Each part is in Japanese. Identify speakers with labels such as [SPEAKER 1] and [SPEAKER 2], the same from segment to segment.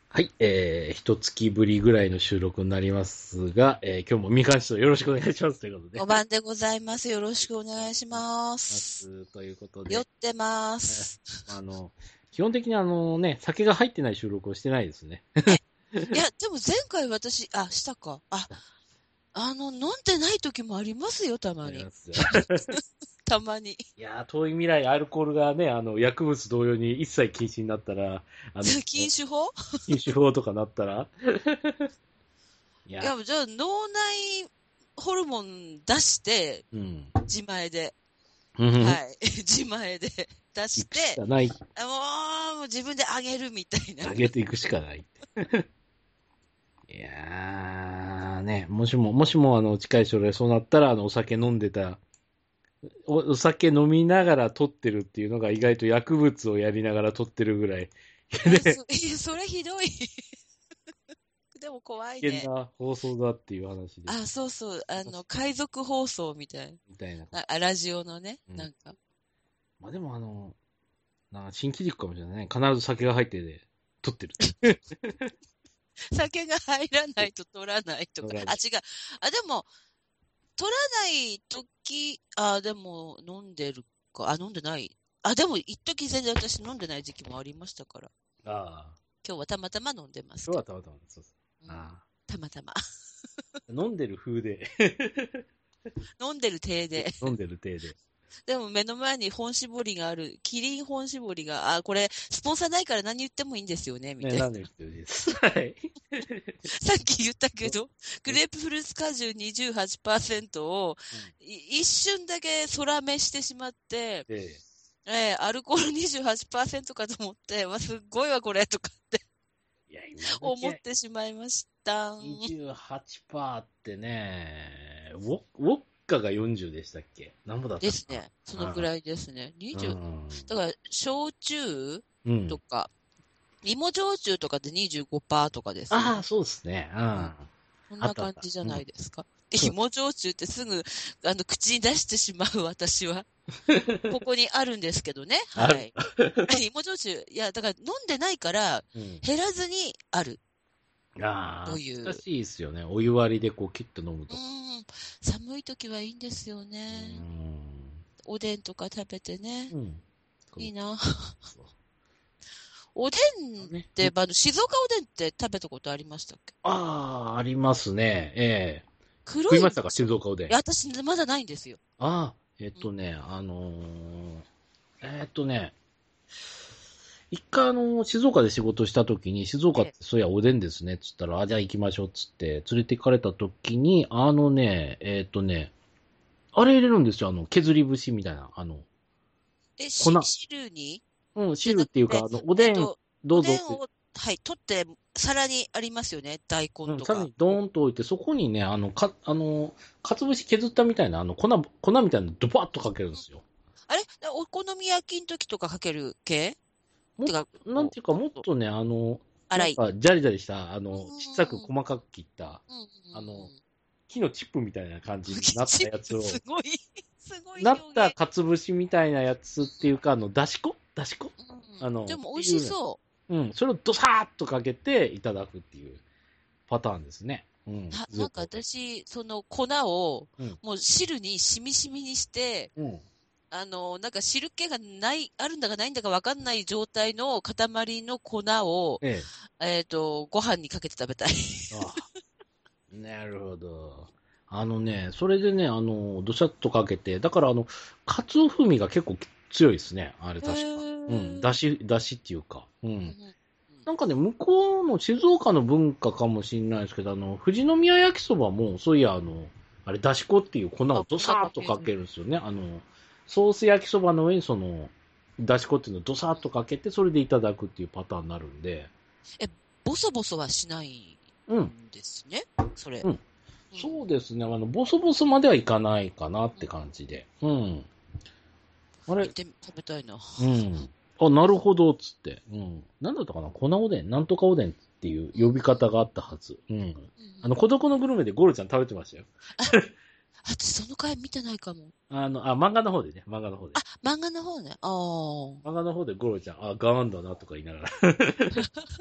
[SPEAKER 1] はい、一月ぶりぐらいの収録になりますが、今日もみかん師匠よろしくお願いしますということで。
[SPEAKER 2] お晩でございます。よろしくお願いしま
[SPEAKER 1] ま
[SPEAKER 2] す。
[SPEAKER 1] すということで、
[SPEAKER 2] 酔ってま
[SPEAKER 1] え
[SPEAKER 2] す。
[SPEAKER 1] あの、基本的に酒が入ってない収録をしてないですね。
[SPEAKER 2] え、いや、でも前回私、したか。飲んでない時もありますよ、たまに。
[SPEAKER 1] ありますよ。
[SPEAKER 2] たまに。
[SPEAKER 1] いやー、遠い未来、アルコールがね、薬物同様に一切禁止になったら、あの、
[SPEAKER 2] 禁酒法
[SPEAKER 1] 禁酒法とかなったら、いや、
[SPEAKER 2] いや、じゃあ脳内ホルモン出して、
[SPEAKER 1] うん。
[SPEAKER 2] 自前で。
[SPEAKER 1] うん。
[SPEAKER 2] はい。自前で出
[SPEAKER 1] 行くし
[SPEAKER 2] して、
[SPEAKER 1] かない。
[SPEAKER 2] もう自分であげるみたいな。
[SPEAKER 1] 上げていくしかない。いやー、ね、もしも、近い将来そうなったら、お酒飲んでた、お酒飲みながら撮ってるっていうのが意外と薬物をやりながら撮ってるぐらい、で、
[SPEAKER 2] それひどい。でも怖いね。
[SPEAKER 1] 危険な放送だっていう話で。
[SPEAKER 2] そうそう、
[SPEAKER 1] 確かに、
[SPEAKER 2] 海賊放送みたい
[SPEAKER 1] みたいなこ
[SPEAKER 2] な。
[SPEAKER 1] と。
[SPEAKER 2] ラジオのね、
[SPEAKER 1] うん。
[SPEAKER 2] なんか。
[SPEAKER 1] まあでもなんか新機軸かもしれないね。必ず酒が入ってて、撮ってる。
[SPEAKER 2] 酒が入らないと取らないとか。
[SPEAKER 1] 撮らない。
[SPEAKER 2] 違う。でも、取らないとき、でも、飲んでるか。飲んでない。でも、一時全然私飲んでない時期もありましたから。
[SPEAKER 1] ああ、
[SPEAKER 2] 今日はたまたま飲んでますけど。
[SPEAKER 1] 今日はたまたま、そうそう。
[SPEAKER 2] うん、
[SPEAKER 1] あ
[SPEAKER 2] たまたま。
[SPEAKER 1] あ、飲んでる風で、
[SPEAKER 2] 飲んでる体で。
[SPEAKER 1] 飲んでる体で。
[SPEAKER 2] でも目の前に本搾りがある。キリン本搾りが、これ、スポンサーないから何言ってもいいんですよね、み
[SPEAKER 1] ね、
[SPEAKER 2] たいな。
[SPEAKER 1] 何の言ってるです。はい。
[SPEAKER 2] さっき言ったけど、グレープフルーツ果汁28%を
[SPEAKER 1] うん。
[SPEAKER 2] 一瞬だけ空目してしまって、
[SPEAKER 1] で、
[SPEAKER 2] アルコール28%かと思って、すっごいわ、これ、とかって
[SPEAKER 1] いや、今時
[SPEAKER 2] 思ってしまいました。
[SPEAKER 1] 28%ってね、ウォッカが40でしたっけ？何ぼだったか
[SPEAKER 2] ですね。そのく
[SPEAKER 1] な。
[SPEAKER 2] らいですね。
[SPEAKER 1] う
[SPEAKER 2] 20、
[SPEAKER 1] ん。
[SPEAKER 2] だから、焼酎
[SPEAKER 1] うん。
[SPEAKER 2] とか、芋焼酎とかで25%とかですよ
[SPEAKER 1] ああ、
[SPEAKER 2] ね。
[SPEAKER 1] そうですね。うん。
[SPEAKER 2] うん。
[SPEAKER 1] あ
[SPEAKER 2] そんな
[SPEAKER 1] ったあった。
[SPEAKER 2] 感じじゃ
[SPEAKER 1] うん。
[SPEAKER 2] ないですか。
[SPEAKER 1] そう
[SPEAKER 2] 芋焼酎ってすぐ、口に出してしまう私は。ここにあるんですけどね。
[SPEAKER 1] ある。
[SPEAKER 2] はい。芋焼酎、いや、だから飲んでないから、
[SPEAKER 1] うん。
[SPEAKER 2] 減らずにある
[SPEAKER 1] ああ、
[SPEAKER 2] という。
[SPEAKER 1] 難しいですよね。お湯割りでこう、キュッと飲むと。
[SPEAKER 2] 寒い時はいいんですよ
[SPEAKER 1] う
[SPEAKER 2] ね。
[SPEAKER 1] ん。
[SPEAKER 2] おでんとか食べてね。
[SPEAKER 1] うん。そう
[SPEAKER 2] いいな。
[SPEAKER 1] そう。
[SPEAKER 2] おでんっ
[SPEAKER 1] ね。う
[SPEAKER 2] て、
[SPEAKER 1] ん。
[SPEAKER 2] 静岡おでんって食べたことありましたっけ？
[SPEAKER 1] ああ、ありますね。ええ。食
[SPEAKER 2] 黒い、
[SPEAKER 1] いましたか静岡おでん？
[SPEAKER 2] いや、私まだないんですよ。
[SPEAKER 1] ああ、
[SPEAKER 2] うん、
[SPEAKER 1] えっとね、一回静岡で仕事した時に、静岡って
[SPEAKER 2] ええ。
[SPEAKER 1] そういやおでんですね、つったら、じゃあ行きましょう、っつって、連れて行かれた時に、あれ入れるんですよ、削り節みたいな、粉。
[SPEAKER 2] 汁に
[SPEAKER 1] うん、
[SPEAKER 2] じゃなくて、
[SPEAKER 1] 汁っていうか、おでん、どうぞって、
[SPEAKER 2] おでんを、はい、取って、皿にありますよね。大根
[SPEAKER 1] うん、
[SPEAKER 2] とか。
[SPEAKER 1] さらにドーンと置いて、そこにね、かつぶし削ったみたいな、粉みたいなのドバーッとかけるんですよ。
[SPEAKER 2] あれお好み焼きの時とかかける系
[SPEAKER 1] もっ
[SPEAKER 2] てか、
[SPEAKER 1] なんていうか、
[SPEAKER 2] もっと
[SPEAKER 1] もっとね、なん
[SPEAKER 2] 粗い。
[SPEAKER 1] か、ジャリジャリした、
[SPEAKER 2] う
[SPEAKER 1] 小さく
[SPEAKER 2] ーん。
[SPEAKER 1] 細かく切った、
[SPEAKER 2] うんうんうん
[SPEAKER 1] あの、木のチップみたいな感じになった
[SPEAKER 2] チップ、
[SPEAKER 1] やつを、
[SPEAKER 2] すごい
[SPEAKER 1] なった
[SPEAKER 2] 表現。
[SPEAKER 1] かつぶしみたいなやつっていうか、だし粉
[SPEAKER 2] でも美味
[SPEAKER 1] っていうね、
[SPEAKER 2] しそ
[SPEAKER 1] うん、それをドサーッとかけていただくっていうパターンですね。うん、
[SPEAKER 2] う。なんか
[SPEAKER 1] 静岡で。
[SPEAKER 2] 私、その粉を、
[SPEAKER 1] うん、
[SPEAKER 2] もう汁にしみしみにして、
[SPEAKER 1] うん。
[SPEAKER 2] なんか汁気がない、あるんだかないんだかわかんない状態の塊の粉を、
[SPEAKER 1] ええ。
[SPEAKER 2] ご飯にかけて食べたい。
[SPEAKER 1] ああ、なるほど。それでね、どしゃっとかけて、だからカツオ風味が結構強いですね。あれ
[SPEAKER 2] へ
[SPEAKER 1] 確か。うん、
[SPEAKER 2] ー。
[SPEAKER 1] だしっていうか。うん。
[SPEAKER 2] うんうん
[SPEAKER 1] なんかね、向こうの静岡の文化かもしれないですけど、富士宮焼きそばも、そういや、あれ、だし粉っていう粉をド
[SPEAKER 2] 粉
[SPEAKER 1] サーッとか
[SPEAKER 2] かける。
[SPEAKER 1] けるんですよね。ソース焼きそばの上にだし粉っていうのをドサーッとかけて、それでいただくっていうパターンになるんで、
[SPEAKER 2] え、ボソボソはしない
[SPEAKER 1] うん、
[SPEAKER 2] んですね。それ。
[SPEAKER 1] うん。
[SPEAKER 2] うん。
[SPEAKER 1] そうですね。ボソボソまではいかないかなって
[SPEAKER 2] うん。
[SPEAKER 1] 感じで。うん。あれ、
[SPEAKER 2] 食べたいな。
[SPEAKER 1] うん。あ、なるほど、つって。うん。なんだったかな粉おでん、なんとかおでんっていう
[SPEAKER 2] うん。
[SPEAKER 1] 呼び方があったはず。うん。
[SPEAKER 2] うん。
[SPEAKER 1] 孤独のグルメでゴロちゃん食べてましたよ。
[SPEAKER 2] 私その回見てないかも。
[SPEAKER 1] 漫画の方でね、漫画の方で。
[SPEAKER 2] 漫画の方ね。ああ。
[SPEAKER 1] 漫画の方でゴロちゃん、ガーンだなとか言いながら。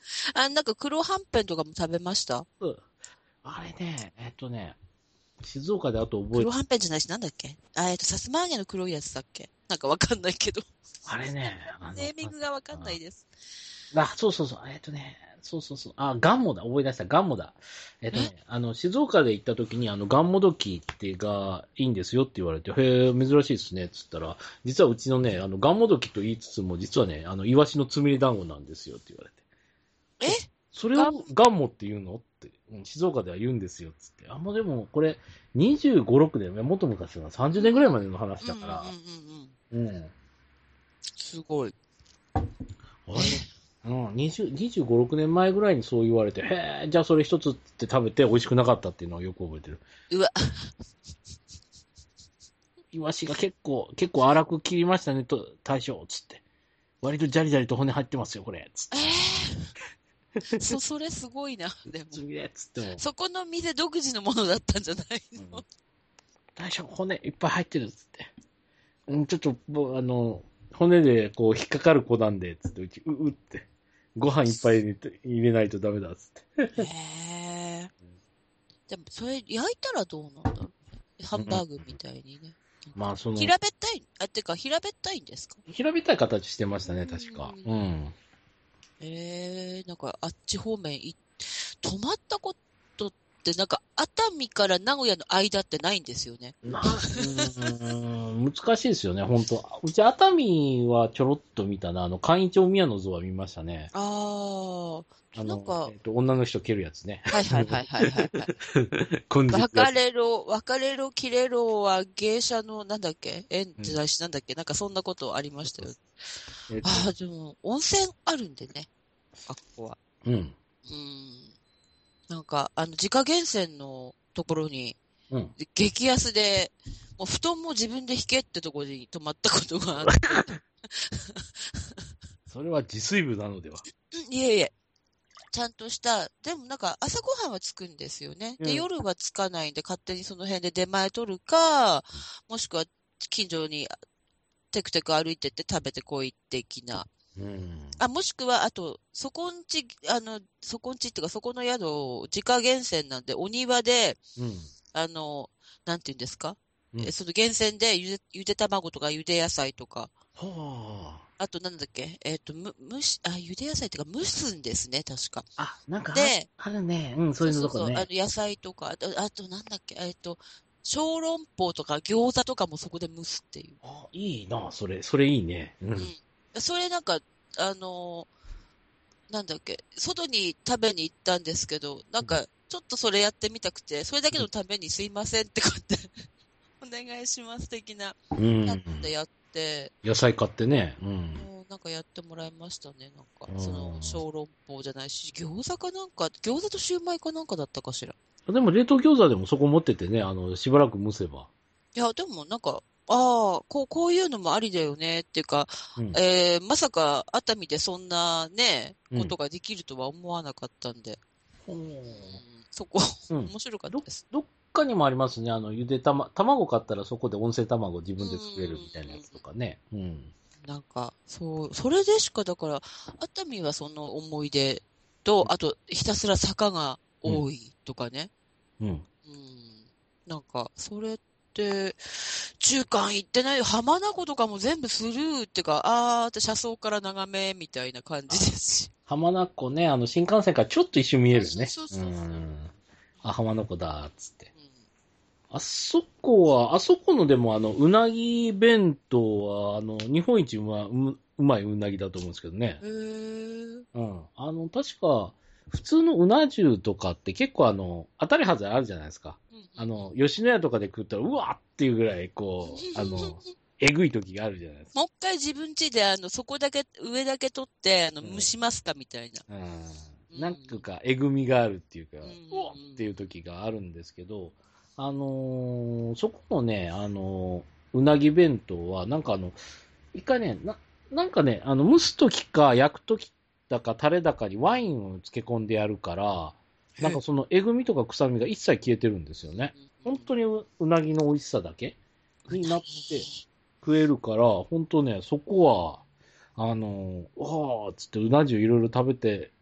[SPEAKER 2] なんか黒はんぺんとかも食べました？
[SPEAKER 1] あれね、静岡であと覚えて、
[SPEAKER 2] 黒はんぺんじゃないし、なんだっけ？さつま揚げの黒いやつだっけ？なんかわかんないけど。
[SPEAKER 1] あれね、
[SPEAKER 2] ネーミングがわかんないです。
[SPEAKER 1] そうそうそう、そうそうそう、ガンモだ、思い出した、ガンモだ。静岡で行った時に、ガンモドキってがいいんですよって言われて、へえ、珍しいですね、つったら、実はうちのね、ガンモドキと言いつつも、実はね、イワシのつみれ団子なんですよって言われて。
[SPEAKER 2] え
[SPEAKER 1] それ
[SPEAKER 2] が、
[SPEAKER 1] をガンモって言うのって、静岡では言うんですよ、つって。もうでも、これ、25、6年、もっと昔の30年ぐらいまでの話だから、うん。
[SPEAKER 2] すごい。
[SPEAKER 1] あれ、25、6年前ぐらいにそう言われて、へえ、じゃあそれ一つって食べて美味しくなかったっていうのをよく覚えてる。
[SPEAKER 2] うわ、
[SPEAKER 1] イワシが結構粗く切りましたね、大将、つって。割とジャリジャリと骨入ってますよ、これ、つって。
[SPEAKER 2] それすごいな、でも。
[SPEAKER 1] つみれ、つっても。
[SPEAKER 2] そこの店独自のものだったんじゃないの？
[SPEAKER 1] 大将、骨いっぱい入ってる、つって。ちょっと、骨でこう引っかかる子なんで、つって、うって。ご飯いっぱい入れないとダメだ、つって。
[SPEAKER 2] へえ。でも、それ焼いたらどうなんだろう。ハンバーグみたいにね。
[SPEAKER 1] まあ、
[SPEAKER 2] 平べったい、てか、平べったいんですか？
[SPEAKER 1] 平べったい形してましたね、確か。うん。
[SPEAKER 2] なんか、あっち方面泊まったことって、なんか、熱海から名古屋の間ってないんですよね。
[SPEAKER 1] 難しいですよね、本当うち熱海はちょろっと見たな、簡易町宮の像は見ましたね。
[SPEAKER 2] ああ、なんか、
[SPEAKER 1] 女の人蹴るやつね。
[SPEAKER 2] はいはいはいはいはい、はい。別れろ、切れろは芸者の、なんだっけ縁じゃないし、なんだっけなんかそんなことありましたよ。ああ、でも、温泉あるんでね、あっこは。
[SPEAKER 1] うん。
[SPEAKER 2] なんか、自家源泉のところに、
[SPEAKER 1] うん。
[SPEAKER 2] 激安で、もう布団も自分で引けってところに泊まったことがあって。
[SPEAKER 1] それは自炊部なのでは。
[SPEAKER 2] いえいえ、ちゃんとした、でもなんか朝ごはんはつくんですよね。で、
[SPEAKER 1] うん。
[SPEAKER 2] 夜はつかないんで、勝手にその辺で出前取るか、もしくは近所にテクテク歩いてって食べてこい的な。
[SPEAKER 1] うん。
[SPEAKER 2] もしくは、あと、そこんちっていうか、そこの宿、自家源泉なんで、お庭で、
[SPEAKER 1] うん。
[SPEAKER 2] なんていうんですか？
[SPEAKER 1] うん。
[SPEAKER 2] その源泉でゆで卵とかゆで野菜とか、
[SPEAKER 1] は
[SPEAKER 2] あとなんだっけゆで野菜っていうか蒸すんですね、確か。
[SPEAKER 1] なんか
[SPEAKER 2] で、
[SPEAKER 1] あるね。うん、そういうの
[SPEAKER 2] そうそうそう、
[SPEAKER 1] とかね。
[SPEAKER 2] 野菜とか、あとなんだっけ、小籠包とか餃子とかもそこで蒸すっていう。
[SPEAKER 1] いいな、それいいね。うん。
[SPEAKER 2] うん。それなんか、あのなんだっけ、外に食べに行ったんですけど、なんか、ちょっとそれやってみたくて、それだけのためにすいませんってこうやってお願いします的な、
[SPEAKER 1] うん。
[SPEAKER 2] でやって、
[SPEAKER 1] 野菜買ってね。うん。
[SPEAKER 2] もうなんかやってもらいましたね、なんか。
[SPEAKER 1] う
[SPEAKER 2] その、小籠包じゃないし、餃子かなんか、餃子とシューマイかなんかだったかしら。
[SPEAKER 1] でも冷凍餃子でもそこ持っててね、しばらく蒸せば。
[SPEAKER 2] いや、でもなんか、こういうのもありだよねっていうか、
[SPEAKER 1] うん。
[SPEAKER 2] まさか熱海でそんなね、
[SPEAKER 1] うん。
[SPEAKER 2] ことができるとは思わなかったんで、
[SPEAKER 1] う
[SPEAKER 2] そこ、
[SPEAKER 1] ん。
[SPEAKER 2] 面白かったです。
[SPEAKER 1] どっかにもありますね。ゆで卵買ったらそこで温泉卵自分で作れるみたいなやつとかね。うん。
[SPEAKER 2] なんか、そう、それでしか、だから、熱海はその思い出と、あと、ひたすら坂が
[SPEAKER 1] うん。
[SPEAKER 2] 多いとかね。
[SPEAKER 1] うん。
[SPEAKER 2] なんか、それって、中間行ってないよ。浜名湖とかも全部スルーっていうか、って車窓から眺めみたいな感じですし。
[SPEAKER 1] 浜名湖ね、新幹線からちょっと一瞬見えるよね。
[SPEAKER 2] そうそうそうそう。
[SPEAKER 1] 浜名湖だ、つって。
[SPEAKER 2] うん
[SPEAKER 1] あそこのでもうなぎ弁当は、日本一うまいうなぎだと思うんですけどね。
[SPEAKER 2] へー。
[SPEAKER 1] うん。確か、普通のうな重とかって結構当たり外れあるじゃないですか。
[SPEAKER 2] うんうん
[SPEAKER 1] 吉野家とかで食ったら、うわっていうぐらい、えぐい時があるじゃないですか。
[SPEAKER 2] もう一回自分家で、そこだけ、上だけ取って、
[SPEAKER 1] うん。
[SPEAKER 2] 蒸しますかみたいな。
[SPEAKER 1] うん。
[SPEAKER 2] うん。
[SPEAKER 1] なんていうか、えぐみがあるっていうか、
[SPEAKER 2] うんうん
[SPEAKER 1] うわっていう時があるんですけど、そこのね、うなぎ弁当は、なんか一回ね、なんかね、蒸すときか焼くときだかタレだかにワインを漬け込んでやるから、なんかそのえぐみとか臭みが一切消えてるんですよね。本当にうなぎの美味しさだけになって食えるから、本当ね、そこは、わーっつってうな重いろいろ食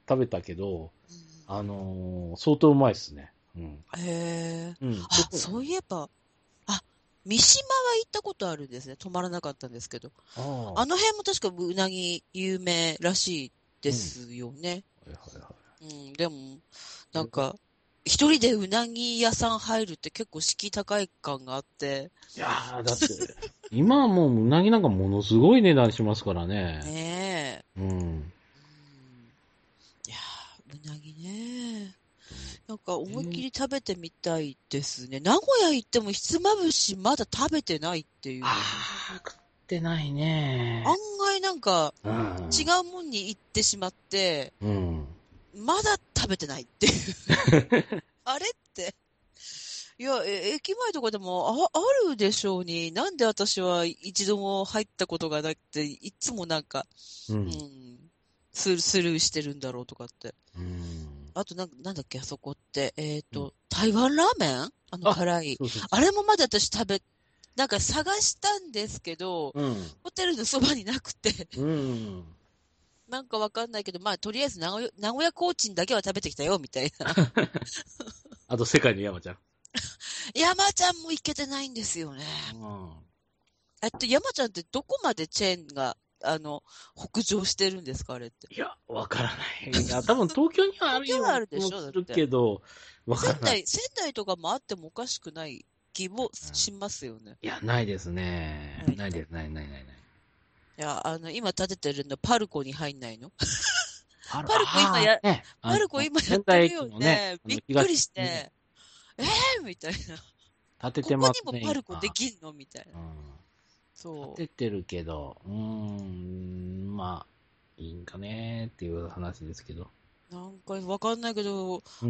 [SPEAKER 1] 食べたけど、
[SPEAKER 2] うん
[SPEAKER 1] 相当うまいっすね。うん。
[SPEAKER 2] へえ。
[SPEAKER 1] うん。
[SPEAKER 2] あ、そういえば、あ、三島は行ったことあるんですね。泊まらなかったんですけど。
[SPEAKER 1] ああ、
[SPEAKER 2] あの辺も確かうなぎ有名らしいで
[SPEAKER 1] うん。
[SPEAKER 2] すよね。
[SPEAKER 1] はいはいは
[SPEAKER 2] うん、でも、な
[SPEAKER 1] い。
[SPEAKER 2] んか、一人でうなぎ屋さん入るって結構敷居高い感があって、
[SPEAKER 1] いやー、だって、今はもううなぎなんかものすごい値段しますからね。
[SPEAKER 2] ねえ。
[SPEAKER 1] うん。
[SPEAKER 2] うん、いやー、うなぎね。なんか思いっきり食べてみたいですね。名古屋行ってもひつまぶしまだ食べてないっていうの。
[SPEAKER 1] 食ってない
[SPEAKER 2] 案
[SPEAKER 1] ね。
[SPEAKER 2] 外なんか
[SPEAKER 1] うん。
[SPEAKER 2] 違うもんに行ってしまって、
[SPEAKER 1] うん。
[SPEAKER 2] まだ食べてないっていう。あれって。いや、駅前とかでもあるでしょうに、なんで私は一度も入ったことがなくて、いつもなんか、
[SPEAKER 1] うん。
[SPEAKER 2] うん、スルーしてるんだろうとかって。
[SPEAKER 1] うん。
[SPEAKER 2] あとなんだっけ、あそこって、
[SPEAKER 1] うん。
[SPEAKER 2] 台湾ラーメン
[SPEAKER 1] あ、
[SPEAKER 2] 辛い。
[SPEAKER 1] そうそうそ
[SPEAKER 2] あれもまだ私なんか探したんですけど、
[SPEAKER 1] う。うん。
[SPEAKER 2] ホテルのそばになくて、
[SPEAKER 1] うん。
[SPEAKER 2] なんかわかんないけど、まあ、とりあえず名古屋コーチンだけは食べてきたよ、みたいな。
[SPEAKER 1] あと、世界の山ちゃん。
[SPEAKER 2] 山ちゃんも行けてないんですよね。
[SPEAKER 1] うん。
[SPEAKER 2] 山ちゃんってどこまでチェーンが、北上してるんですか、あれって。
[SPEAKER 1] いや、わからない。いや、多分東京にはあ
[SPEAKER 2] 東京
[SPEAKER 1] るような
[SPEAKER 2] はあるでし
[SPEAKER 1] 気もする
[SPEAKER 2] ょだって。
[SPEAKER 1] けど、わからない。
[SPEAKER 2] 仙台とかもあってもおかしくない気もしますよね。
[SPEAKER 1] いや、ないですね。
[SPEAKER 2] ないか。
[SPEAKER 1] ないです。ない、ない、ない、ない。
[SPEAKER 2] いや、今建ててるのパルコに入んないの？パルコ
[SPEAKER 1] ああ、ね。
[SPEAKER 2] パルコ今やっ
[SPEAKER 1] 仙台
[SPEAKER 2] てるよ
[SPEAKER 1] 駅のね、
[SPEAKER 2] ね。びっくり
[SPEAKER 1] 東
[SPEAKER 2] し
[SPEAKER 1] にね、
[SPEAKER 2] て。みたいな。
[SPEAKER 1] 建て
[SPEAKER 2] ここに
[SPEAKER 1] てますね、
[SPEAKER 2] もパルコで
[SPEAKER 1] 今。
[SPEAKER 2] きんのみたいな。
[SPEAKER 1] うん。
[SPEAKER 2] そ
[SPEAKER 1] 立ててるけど、まあ、いいんかねっていう話ですけど。
[SPEAKER 2] う。なんかわかんないけど、
[SPEAKER 1] うん。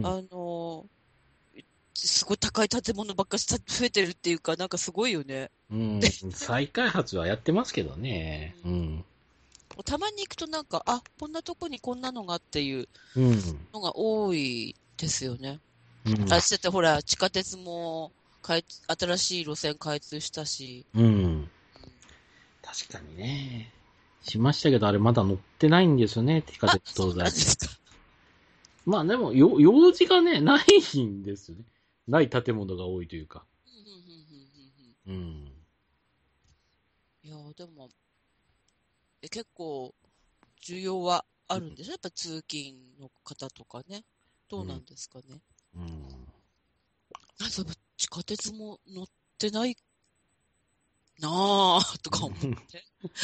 [SPEAKER 2] すごい高い建物ばっかし増えてるっていうか、なんかすごいよね。
[SPEAKER 1] うん。再開発はやってますけどね。う
[SPEAKER 2] うん、
[SPEAKER 1] ん。
[SPEAKER 2] たまに行くとなんか、あ、こんなとこにこんなのがっていう
[SPEAKER 1] うん。
[SPEAKER 2] のが多いですよね。
[SPEAKER 1] うん。
[SPEAKER 2] あ、しててほら、地下鉄も新しい路線開通したし。
[SPEAKER 1] うん。確かにね。しましたけど、あれまだ乗ってないんですよね、地下
[SPEAKER 2] あ、
[SPEAKER 1] 鉄
[SPEAKER 2] そうなん
[SPEAKER 1] 東西。
[SPEAKER 2] ですか。
[SPEAKER 1] まあでも、用事がね、ないんですよね。ない建物が多いというか。
[SPEAKER 2] うんうんうんうんうんうん、
[SPEAKER 1] うん。
[SPEAKER 2] いやー、でも、結構、需要はあるんでしょやっぱ通勤の方とかね。どうな
[SPEAKER 1] うん。
[SPEAKER 2] んですかね。
[SPEAKER 1] うん。
[SPEAKER 2] そういえば地下鉄も乗ってないなぁ、とか思って。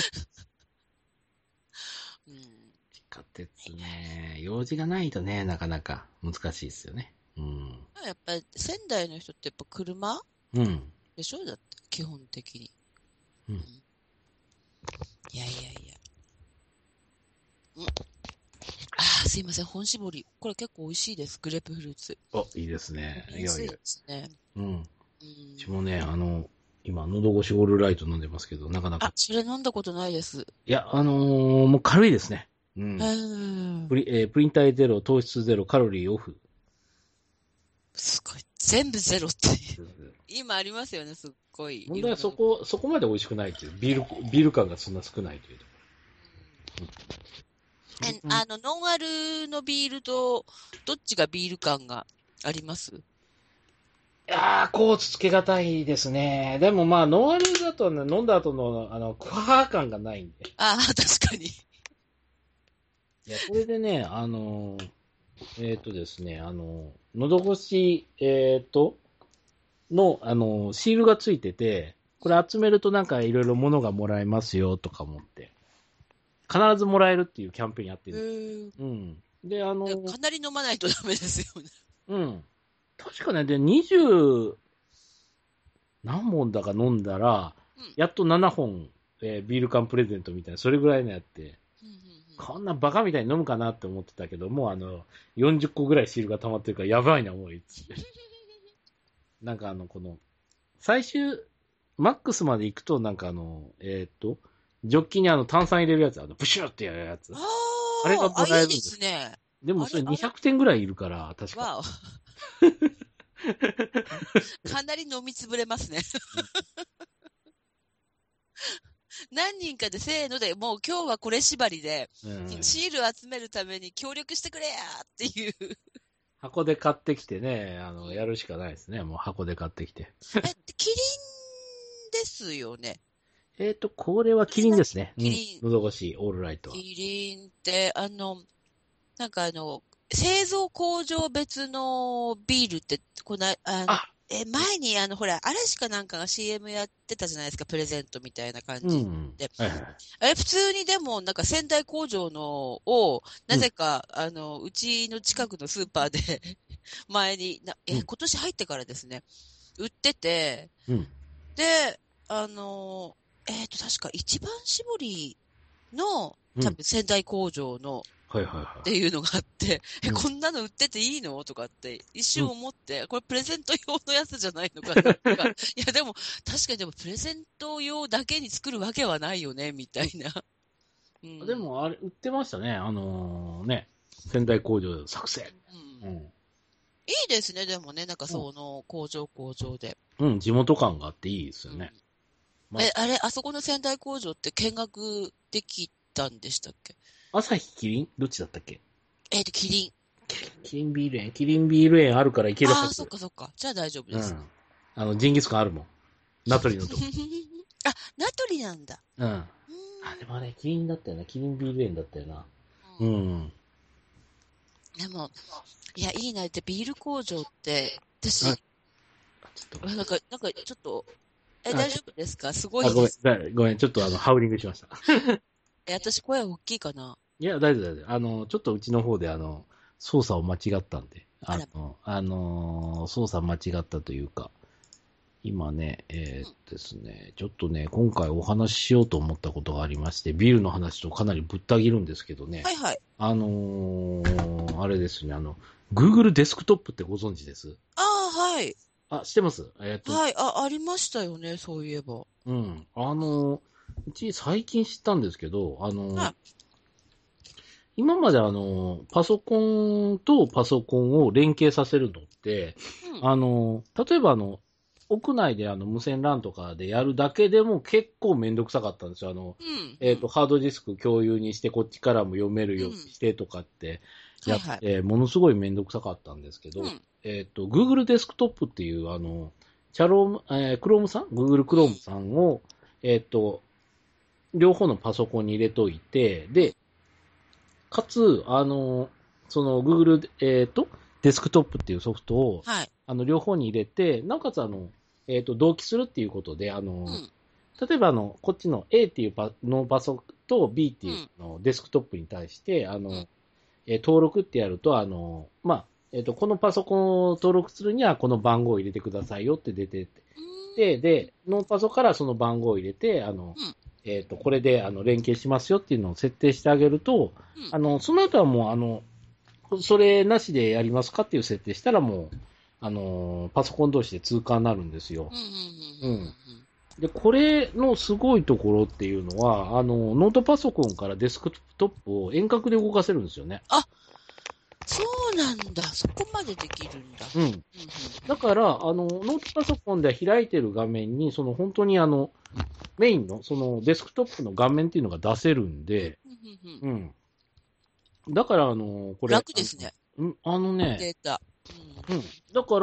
[SPEAKER 2] うん。
[SPEAKER 1] 地下鉄ね、用事がないとね、なかなか難しいですよね。うん。
[SPEAKER 2] やっぱり仙台の人ってやっぱ車
[SPEAKER 1] うん。
[SPEAKER 2] でしょだって、基本的に。
[SPEAKER 1] うん。
[SPEAKER 2] うん、いやいやいや。うん、すいません、本搾り。これ結構美味しいです。グレープフルーツ。
[SPEAKER 1] あ、いいですね。
[SPEAKER 2] 飲みやすいで
[SPEAKER 1] いやいや。
[SPEAKER 2] すね。
[SPEAKER 1] うん。う
[SPEAKER 2] うん。
[SPEAKER 1] ちもね、今、喉越しオールライト飲んでますけど、なかなか。
[SPEAKER 2] それ飲んだことないです。
[SPEAKER 1] いや、もう軽いですね。う
[SPEAKER 2] へ
[SPEAKER 1] ん。
[SPEAKER 2] ー、
[SPEAKER 1] プリン体ゼロ、糖質ゼロ、カロリーオフ。
[SPEAKER 2] すごい。全部ゼロっていう。今ありますよね、すっごい。
[SPEAKER 1] 問題は
[SPEAKER 2] いろんなの。
[SPEAKER 1] そこまで美味しくないっていう。ビール感がそんな少ないというところ。うん。
[SPEAKER 2] ノンアルのビールと、どっちがビール感があります？
[SPEAKER 1] いやー、こうつけがたいですね。でもまあ、ノンアルだとね、飲んだ後の、クワー感がないんで。
[SPEAKER 2] 確かに。
[SPEAKER 1] いや、これでね、ですね、喉越し、シールがついてて、これ集めるとなんかいろいろ物がもらえますよとか思って、必ずもらえるっていうキャンペーンやって
[SPEAKER 2] へ
[SPEAKER 1] る。
[SPEAKER 2] ー、
[SPEAKER 1] うん。で、
[SPEAKER 2] かなり飲まないとダメですよね。
[SPEAKER 1] うん。確かね、で、20何本だか飲んだら、
[SPEAKER 2] うん。
[SPEAKER 1] やっと7本、ビール缶プレゼントみたいな、それぐらいのやって、
[SPEAKER 2] うんうんうん、
[SPEAKER 1] こんなバカみたいに飲むかなって思ってたけど、もう40個ぐらいシールが溜まってるから、やばいな、もういつ。なんかこの、最終、マックスまで行くと、なんかジョッキに炭酸入れるやつ、ブシューってやるやつ。あれがも
[SPEAKER 2] いいで
[SPEAKER 1] らえるんです。
[SPEAKER 2] すね。
[SPEAKER 1] でもそれ
[SPEAKER 2] あれ、
[SPEAKER 1] 200点ぐらいいるから、確か。
[SPEAKER 2] わお。かなり飲みつぶれますね。 何人かでせーので、もう今日はこれ縛りで、
[SPEAKER 1] うん。
[SPEAKER 2] シールを集めるために協力してくれやっていう。
[SPEAKER 1] 箱で買ってきてね、
[SPEAKER 2] うん
[SPEAKER 1] やるしかないですね。もう箱で買ってきて。
[SPEAKER 2] キリンですよね。
[SPEAKER 1] これはキリンですね。うん。
[SPEAKER 2] キリン、
[SPEAKER 1] 喉越し、オールライトは。
[SPEAKER 2] キリンって、なんか製造工場別のビールって、
[SPEAKER 1] あ、
[SPEAKER 2] 前にほら、嵐かなんかが CM やってたじゃないですか、プレゼントみたいな感じ
[SPEAKER 1] うん。
[SPEAKER 2] で。
[SPEAKER 1] はいはい。
[SPEAKER 2] あれ、普通にでも、なんか仙台工場のを、な
[SPEAKER 1] うん。
[SPEAKER 2] ぜか、うちの近くのスーパーで前に、
[SPEAKER 1] うん。
[SPEAKER 2] 今年入ってからですね、売ってて、
[SPEAKER 1] うん。
[SPEAKER 2] で、確か一番搾りの、
[SPEAKER 1] うん。
[SPEAKER 2] 多分仙台工場の
[SPEAKER 1] はいはい
[SPEAKER 2] って
[SPEAKER 1] は
[SPEAKER 2] いうのがあって、
[SPEAKER 1] い。うん。
[SPEAKER 2] こんなの売ってていいのとかって一
[SPEAKER 1] うん。
[SPEAKER 2] 瞬思って、これプレゼント用のやつじゃないのかなとか。いやでも、確かにでもプレゼント用だけに作るわけはないよね、みたいな。うん。
[SPEAKER 1] でも、あれ、売ってましたね。ね。仙台工場作成。
[SPEAKER 2] うん。
[SPEAKER 1] うん。
[SPEAKER 2] いいですね、でもね、なんか
[SPEAKER 1] うん。
[SPEAKER 2] その工場で。
[SPEAKER 1] うん、地元感があっていいですよね。
[SPEAKER 2] うん。
[SPEAKER 1] まあ、
[SPEAKER 2] あそこの仙台工場って見学できたんでしたっけ？
[SPEAKER 1] 朝日キリンどっちだったっけ？
[SPEAKER 2] キリン。
[SPEAKER 1] キリンビール園。キリンビール園あるから行けるは
[SPEAKER 2] ああ、そっ
[SPEAKER 1] ず。
[SPEAKER 2] かそっか。じゃあ大丈夫です。
[SPEAKER 1] うん。ジンギスカンあるもん。名取のとこ。
[SPEAKER 2] あ、名取なんだ。
[SPEAKER 1] うん。
[SPEAKER 2] うーん。
[SPEAKER 1] あ、でもあれ、キリンだったよな。キリンビール園だったよな。う
[SPEAKER 2] うん
[SPEAKER 1] ん。
[SPEAKER 2] でも、いや、いいなって、ビール工場って、
[SPEAKER 1] あ、
[SPEAKER 2] 私、
[SPEAKER 1] ちょっと、
[SPEAKER 2] なんか、ちょっと、
[SPEAKER 1] あ、
[SPEAKER 2] 大丈夫ですか？すご
[SPEAKER 1] あ、
[SPEAKER 2] いです。
[SPEAKER 1] ごめん、ちょっとハウリングしました。
[SPEAKER 2] 私声大きいかな？
[SPEAKER 1] いや、大丈夫、大丈夫。ちょっとうちの方で、操作を間違ったんで、
[SPEAKER 2] あら、
[SPEAKER 1] 操作間違ったというか、今ね、
[SPEAKER 2] うん。
[SPEAKER 1] ですね、ちょっとね、今回お話ししようと思ったことがありまして、ビールの話とかなりぶった切るんですけどね、
[SPEAKER 2] はいはい。
[SPEAKER 1] あれですね、Google デスクトップってご存知です？
[SPEAKER 2] ああ、はい。
[SPEAKER 1] あ、知ってます？
[SPEAKER 2] はい。ありましたよね、そういえば。
[SPEAKER 1] うん。
[SPEAKER 2] うん。
[SPEAKER 1] うち最近知ったんですけど、
[SPEAKER 2] はい。
[SPEAKER 1] 今までパソコンとパソコンを連携させるのって、
[SPEAKER 2] うん。
[SPEAKER 1] 例えば屋内で無線 LAN とかでやるだけでも結構めんどくさかったんですよ。
[SPEAKER 2] うん。うん。
[SPEAKER 1] ハードディスク共有にして、こっちからも読めるように
[SPEAKER 2] うん。
[SPEAKER 1] してとかって
[SPEAKER 2] はいはい。
[SPEAKER 1] やって、ものすごいめんどくさかったんですけど、
[SPEAKER 2] うん。
[SPEAKER 1] Google デスクトップっていう、Chrome さん ?Google
[SPEAKER 2] う
[SPEAKER 1] Chrome
[SPEAKER 2] ん。
[SPEAKER 1] さんを、両方のパソコンに入れといて、で、かつ、その Google、デスクトップっていうソフトを、
[SPEAKER 2] はい。
[SPEAKER 1] 両方に入れて、なおかつ、同期するっていうことで、
[SPEAKER 2] うん。
[SPEAKER 1] 例えば、こっちの A っていうのパソコンと B っていう
[SPEAKER 2] うん。
[SPEAKER 1] デスクトップに対して、
[SPEAKER 2] うん。
[SPEAKER 1] 登録ってやると、まあ、このパソコンを登録するには、この番号を入れてくださいよって出てて、で、ノーパソからその番号を入れて、
[SPEAKER 2] うん。
[SPEAKER 1] これで、連携しますよっていうのを設定してあげると、
[SPEAKER 2] うん。
[SPEAKER 1] その後はもう、それなしでやりますかっていう設定したらもう、パソコン同士で通過になるんですよ。
[SPEAKER 2] うん。うん。うん。
[SPEAKER 1] うん。で、これのすごいところっていうのは、ノートパソコンからデスクトップを遠隔で動かせるんですよね。
[SPEAKER 2] あ、そうなんだ。そこまでできるんだ。
[SPEAKER 1] うん。
[SPEAKER 2] うん。うん。
[SPEAKER 1] だから、ノートパソコンで開いてる画面に、本当にメインの、デスクトップの画面っていうのが出せるん
[SPEAKER 2] うん。
[SPEAKER 1] で、
[SPEAKER 2] うん。うん。
[SPEAKER 1] うん。だから、これ、
[SPEAKER 2] 楽ですね。
[SPEAKER 1] ね、
[SPEAKER 2] データ。
[SPEAKER 1] うん。だから、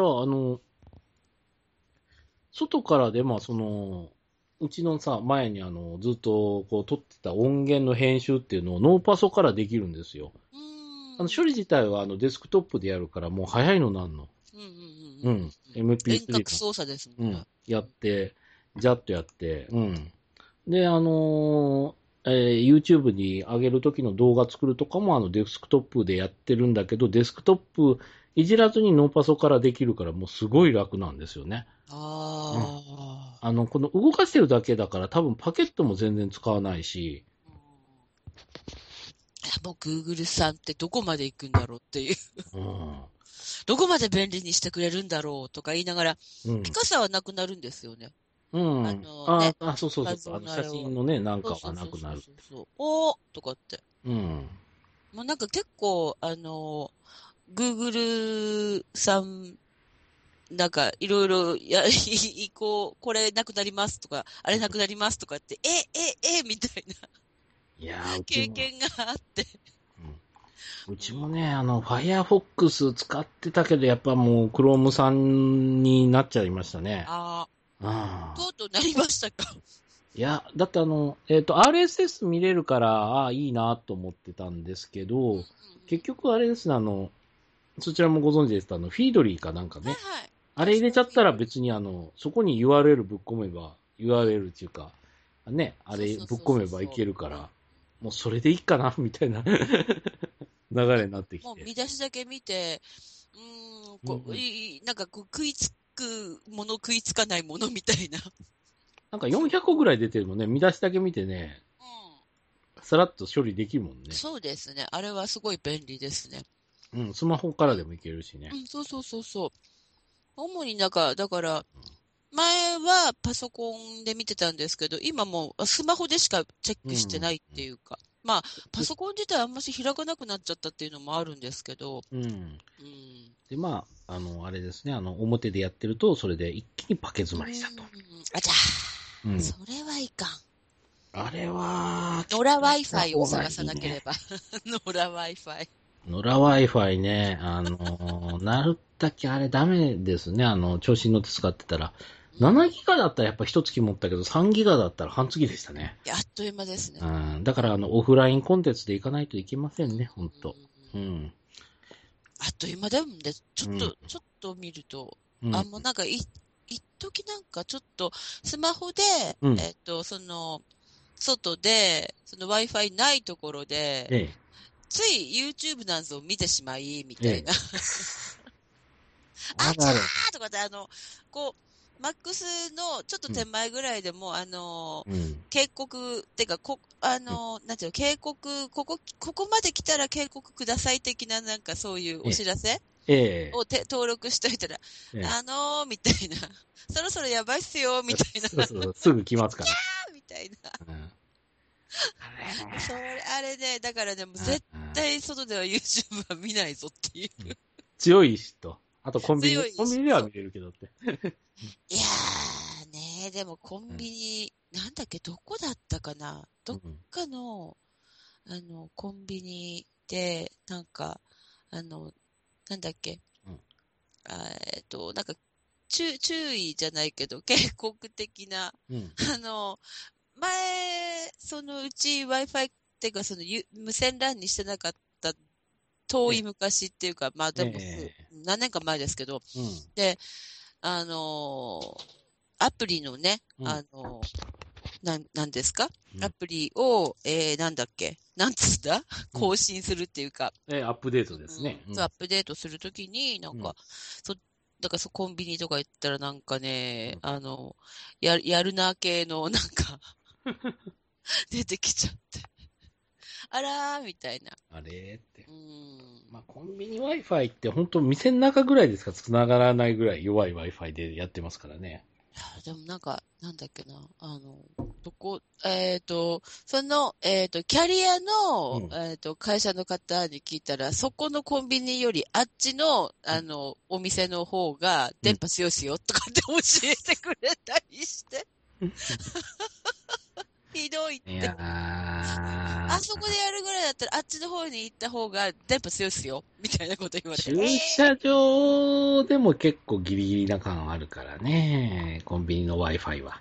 [SPEAKER 1] 外からでも、うちのさ、前にずっとこう撮ってた音源の編集っていうのをノーパソからできるんですよ。
[SPEAKER 2] うーん。
[SPEAKER 1] 処理自体はデスクトップでやるからもう早いのなんの。
[SPEAKER 2] うん。うん。うん。
[SPEAKER 1] うん。
[SPEAKER 2] 遠
[SPEAKER 1] MP3 の。
[SPEAKER 2] 隔操作ですもんね。
[SPEAKER 1] うん。やって、ジャッとやって、うん。で、YouTube に上げるときの動画作るとかもデスクトップでやってるんだけど、デスクトップいじらずにノーパソからできるからもうすごい楽なんですよね。うん。
[SPEAKER 2] ああ。
[SPEAKER 1] この動かしてるだけだから多分パケットも全然使わないし、
[SPEAKER 2] もう Google さんってどこまで行くんだろうっていう。
[SPEAKER 1] うん。
[SPEAKER 2] どこまで便利にしてくれるんだろうとか言いながら、
[SPEAKER 1] うん。
[SPEAKER 2] ピカサはなくなるんですよね。
[SPEAKER 1] うん。
[SPEAKER 2] ね、
[SPEAKER 1] そうそうそ
[SPEAKER 2] 画
[SPEAKER 1] うそう。
[SPEAKER 2] 像のあれは。
[SPEAKER 1] 写真のね、なん
[SPEAKER 2] そう
[SPEAKER 1] かは
[SPEAKER 2] そうそうそう
[SPEAKER 1] なくなる。
[SPEAKER 2] そうそう。おーとかって。
[SPEAKER 1] うん。
[SPEAKER 2] もうなんか結構、Google さんなんか、いろいろ、これなくなりますとか、あれなくなりますとかって、みたいな
[SPEAKER 1] いやー、
[SPEAKER 2] 経験があって。
[SPEAKER 1] うちもね、Firefox 使ってたけど、やっぱもう Chrome さんになっちゃいましたね。
[SPEAKER 2] ああ、
[SPEAKER 1] ああ。
[SPEAKER 2] とうとうなりましたか。
[SPEAKER 1] いや、だってRSS 見れるから、ああ、いいなと思ってたんですけど、結局あれですね、そちらもご存知ですか、フィードリーかなんかね。
[SPEAKER 2] はいはい。
[SPEAKER 1] あれ入れちゃったら別にそこに URL ぶっ込めば、URL っていうか、ね、あれぶっ込めばいけるから、もうそれでいいかな、みたいな流れになってき
[SPEAKER 2] もう
[SPEAKER 1] て。
[SPEAKER 2] 見出しだけ見て、なんかこう食いつくもの食いつかないものみたいな。
[SPEAKER 1] なんか400個ぐらい出てるのね、見出しだけ見てね、さらっと処理できるもんね。
[SPEAKER 2] そうですね。あれはすごい便利ですね。
[SPEAKER 1] うん、スマホからでもいけるしね。
[SPEAKER 2] そうそうそうそう。主になんか、だから、前はパソコンで見てたんですけど、今もうスマホでしかチェックしてないっていうか、まあ、パソコン自体あんまし開かなくなっちゃったっていうのもあるんですけど、
[SPEAKER 1] うん。で、まあ、あれですね、表でやってると、それで一気にパケ詰まりしたと。
[SPEAKER 2] あちゃー、それはいかん。
[SPEAKER 1] あれは、
[SPEAKER 2] ノラ
[SPEAKER 1] した
[SPEAKER 2] Wi-Fi を
[SPEAKER 1] 方がい
[SPEAKER 2] 探さ
[SPEAKER 1] いね。
[SPEAKER 2] なければ。ノラ Wi-Fi。
[SPEAKER 1] 野良 Wi-Fi ね、なるだけあれダメですね。調子に乗って使ってたら。7ギガだったらやっぱ一月持ったけど、3ギガだったら半月でしたね。
[SPEAKER 2] あっという間ですね。
[SPEAKER 1] うん。だから、オフラインコンテンツで行かないといけませんね、ほんと。
[SPEAKER 2] あっという間だもんで、ちょっと見ると、もうなんか一時なんかちょっと、スマホで、外で、Wi-Fi ないところで、つい YouTube なんぞを見てしまい、みたいな。あちゃーとかって、こう、マックスのちょっと手前ぐらいでも、警告、ってか、なんていうの、警告、ここまで来たら警告ください的な、なんかそういうお知らせを登録しといたら、みたいな。そろそろやばいっすよ、みたいな。
[SPEAKER 1] そうそう、すぐ来ますから。
[SPEAKER 2] みたいな。あれね、だからね、もう絶対外では YouTube は見ないぞっていう。
[SPEAKER 1] 強いしと。あとコンビニでは見れるけどって。
[SPEAKER 2] いやーね、でもコンビニ、なんだっけ、どこだったかな。どっかの、コンビニで、なんか、なんだっけ、なんか、注意じゃないけど、警告的な、前、うち Wi-Fi っていうか、無線 LAN にしてなかった遠い昔っていうか、まあでも、何年か前ですけど、で、アプリのね、なんですか、アプリを、なんだっけなんつうんだ更新するっていうか。
[SPEAKER 1] アップデートですね。
[SPEAKER 2] アップデートするときに、なんか、だからコンビニとか行ったらなんかね、やるな系のなんか出てきちゃって。あらー、みたいな。
[SPEAKER 1] あれって。まあ、コンビニ Wi-Fi って本当店の中ぐらいですか繋がらないぐらい弱い Wi-Fi でやってますからね。
[SPEAKER 2] でもなんか、なんだっけな、キャリアの、会社の方に聞いたら、そこのコンビニよりあっちの、お店の方が電波強いですよ、とかって教えてくれたりして。ひどいって。
[SPEAKER 1] いや
[SPEAKER 2] あそこでやるぐらいだったら、あっちの方に行った方が電波強いっすよ。みたいなこと言われて。
[SPEAKER 1] 駐車場でも結構ギリギリな感あるからね。コンビニの Wi-Fi は。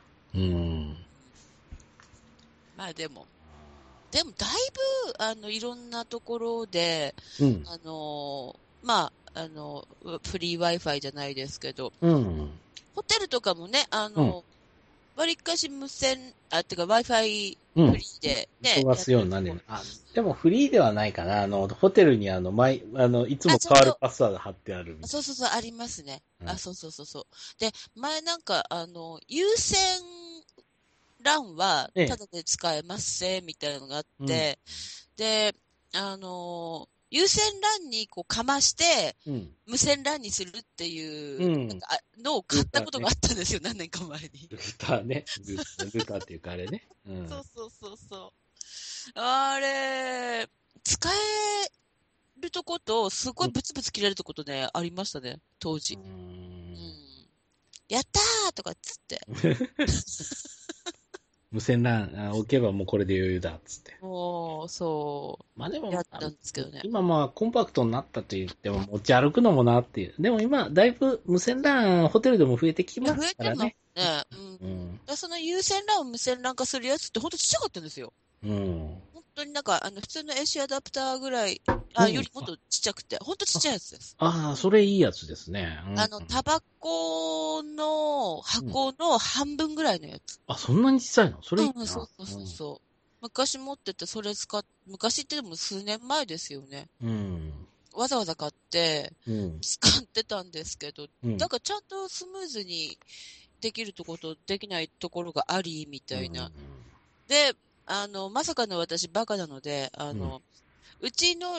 [SPEAKER 2] まあでもだいぶ、いろんなところで、まあ、フリー Wi-Fi じゃないですけど、ホテルとかもね、わりかし無線、てか Wi-Fi フリーでね。
[SPEAKER 1] 飛ばすようになんねん。でもフリーではないかな。ホテルにいつも変わるパスワード貼ってある。
[SPEAKER 2] そうそうそう、ありますね。そうそうそうそう。で、前なんか、有線 LAN は、ただで使えますせ、みたいなのがあって、で、有線 LAN にこうかまして、無線 LAN にするっていう、のを買ったことがあったんですよ、何年か前に。
[SPEAKER 1] ルーターね。ルーターっていうかあれね。
[SPEAKER 2] そうそうそうそう。あれ、使えるとこと、すごいブツブツ切れるとことね、ありましたね、当時。 やったーとかっつって。
[SPEAKER 1] 無線 LAN 置けばもうこれで余裕だっつって。
[SPEAKER 2] もう、そ
[SPEAKER 1] まあで
[SPEAKER 2] う、や
[SPEAKER 1] も、
[SPEAKER 2] ったんですけどね。
[SPEAKER 1] 今まあコンパクトになったと言っても持ち歩くのもなっていう。でも今、だいぶ無線 LAN ホテルでも増えてき
[SPEAKER 2] いや、
[SPEAKER 1] ま
[SPEAKER 2] 増えてます
[SPEAKER 1] すからね。
[SPEAKER 2] ね。うん。
[SPEAKER 1] うん。
[SPEAKER 2] その有線 LAN を無線 LAN 化するやつってほんとちっちゃかったんですよ。
[SPEAKER 1] うん。
[SPEAKER 2] 本当になんか、普通の AC アダプターぐらい、よ
[SPEAKER 1] うん。
[SPEAKER 2] りもっとちっちゃくて、ほんとちっちゃいやつです。
[SPEAKER 1] ああ、それいいやつですね。
[SPEAKER 2] タバコの
[SPEAKER 1] うん。
[SPEAKER 2] 箱の半分ぐらいのやつ。
[SPEAKER 1] あ、そんなに小さいの？それいい
[SPEAKER 2] うん、そ
[SPEAKER 1] な。
[SPEAKER 2] うそう
[SPEAKER 1] うん。
[SPEAKER 2] そうそう。昔持ってて、昔ってでも数年前ですよね。
[SPEAKER 1] うん。
[SPEAKER 2] わざわざ買って、
[SPEAKER 1] うん。
[SPEAKER 2] 使ってたんですけど、
[SPEAKER 1] うん。
[SPEAKER 2] なんかちゃんとスムーズにできるところとできないところがあり、み
[SPEAKER 1] うん。
[SPEAKER 2] たいな。で、まさかの私バカなので、
[SPEAKER 1] うん。
[SPEAKER 2] うちの、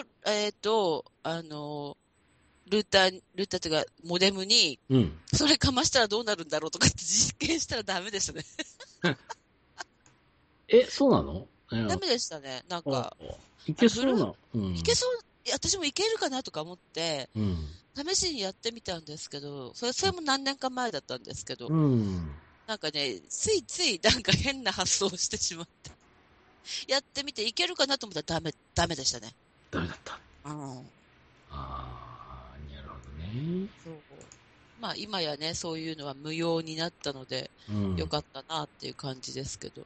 [SPEAKER 2] ルーターっていうか、モデムに、
[SPEAKER 1] うん。
[SPEAKER 2] それかましたらどうなるんだろうとかって実験したらダメでしたね。
[SPEAKER 1] え、そうなの？
[SPEAKER 2] ダメでしたね。なん
[SPEAKER 1] あ、
[SPEAKER 2] か、
[SPEAKER 1] いけ
[SPEAKER 2] ブルー、
[SPEAKER 1] そうな。うん。
[SPEAKER 2] いけそう、いや私もいけるかなとか思って、
[SPEAKER 1] うん。
[SPEAKER 2] 試しにやってみたんですけど、それも何年か前だったんですけど、
[SPEAKER 1] うん。
[SPEAKER 2] なんかね、ついついなんか変な発想をしてしまって、やってみていけるかなと思ったらダメでしたね。
[SPEAKER 1] ダメだった。
[SPEAKER 2] うん。
[SPEAKER 1] ああ、なるほどね。
[SPEAKER 2] そう。まあ今やね、そういうのは無用になったので、
[SPEAKER 1] うん。
[SPEAKER 2] よかったなっていう感じですけど。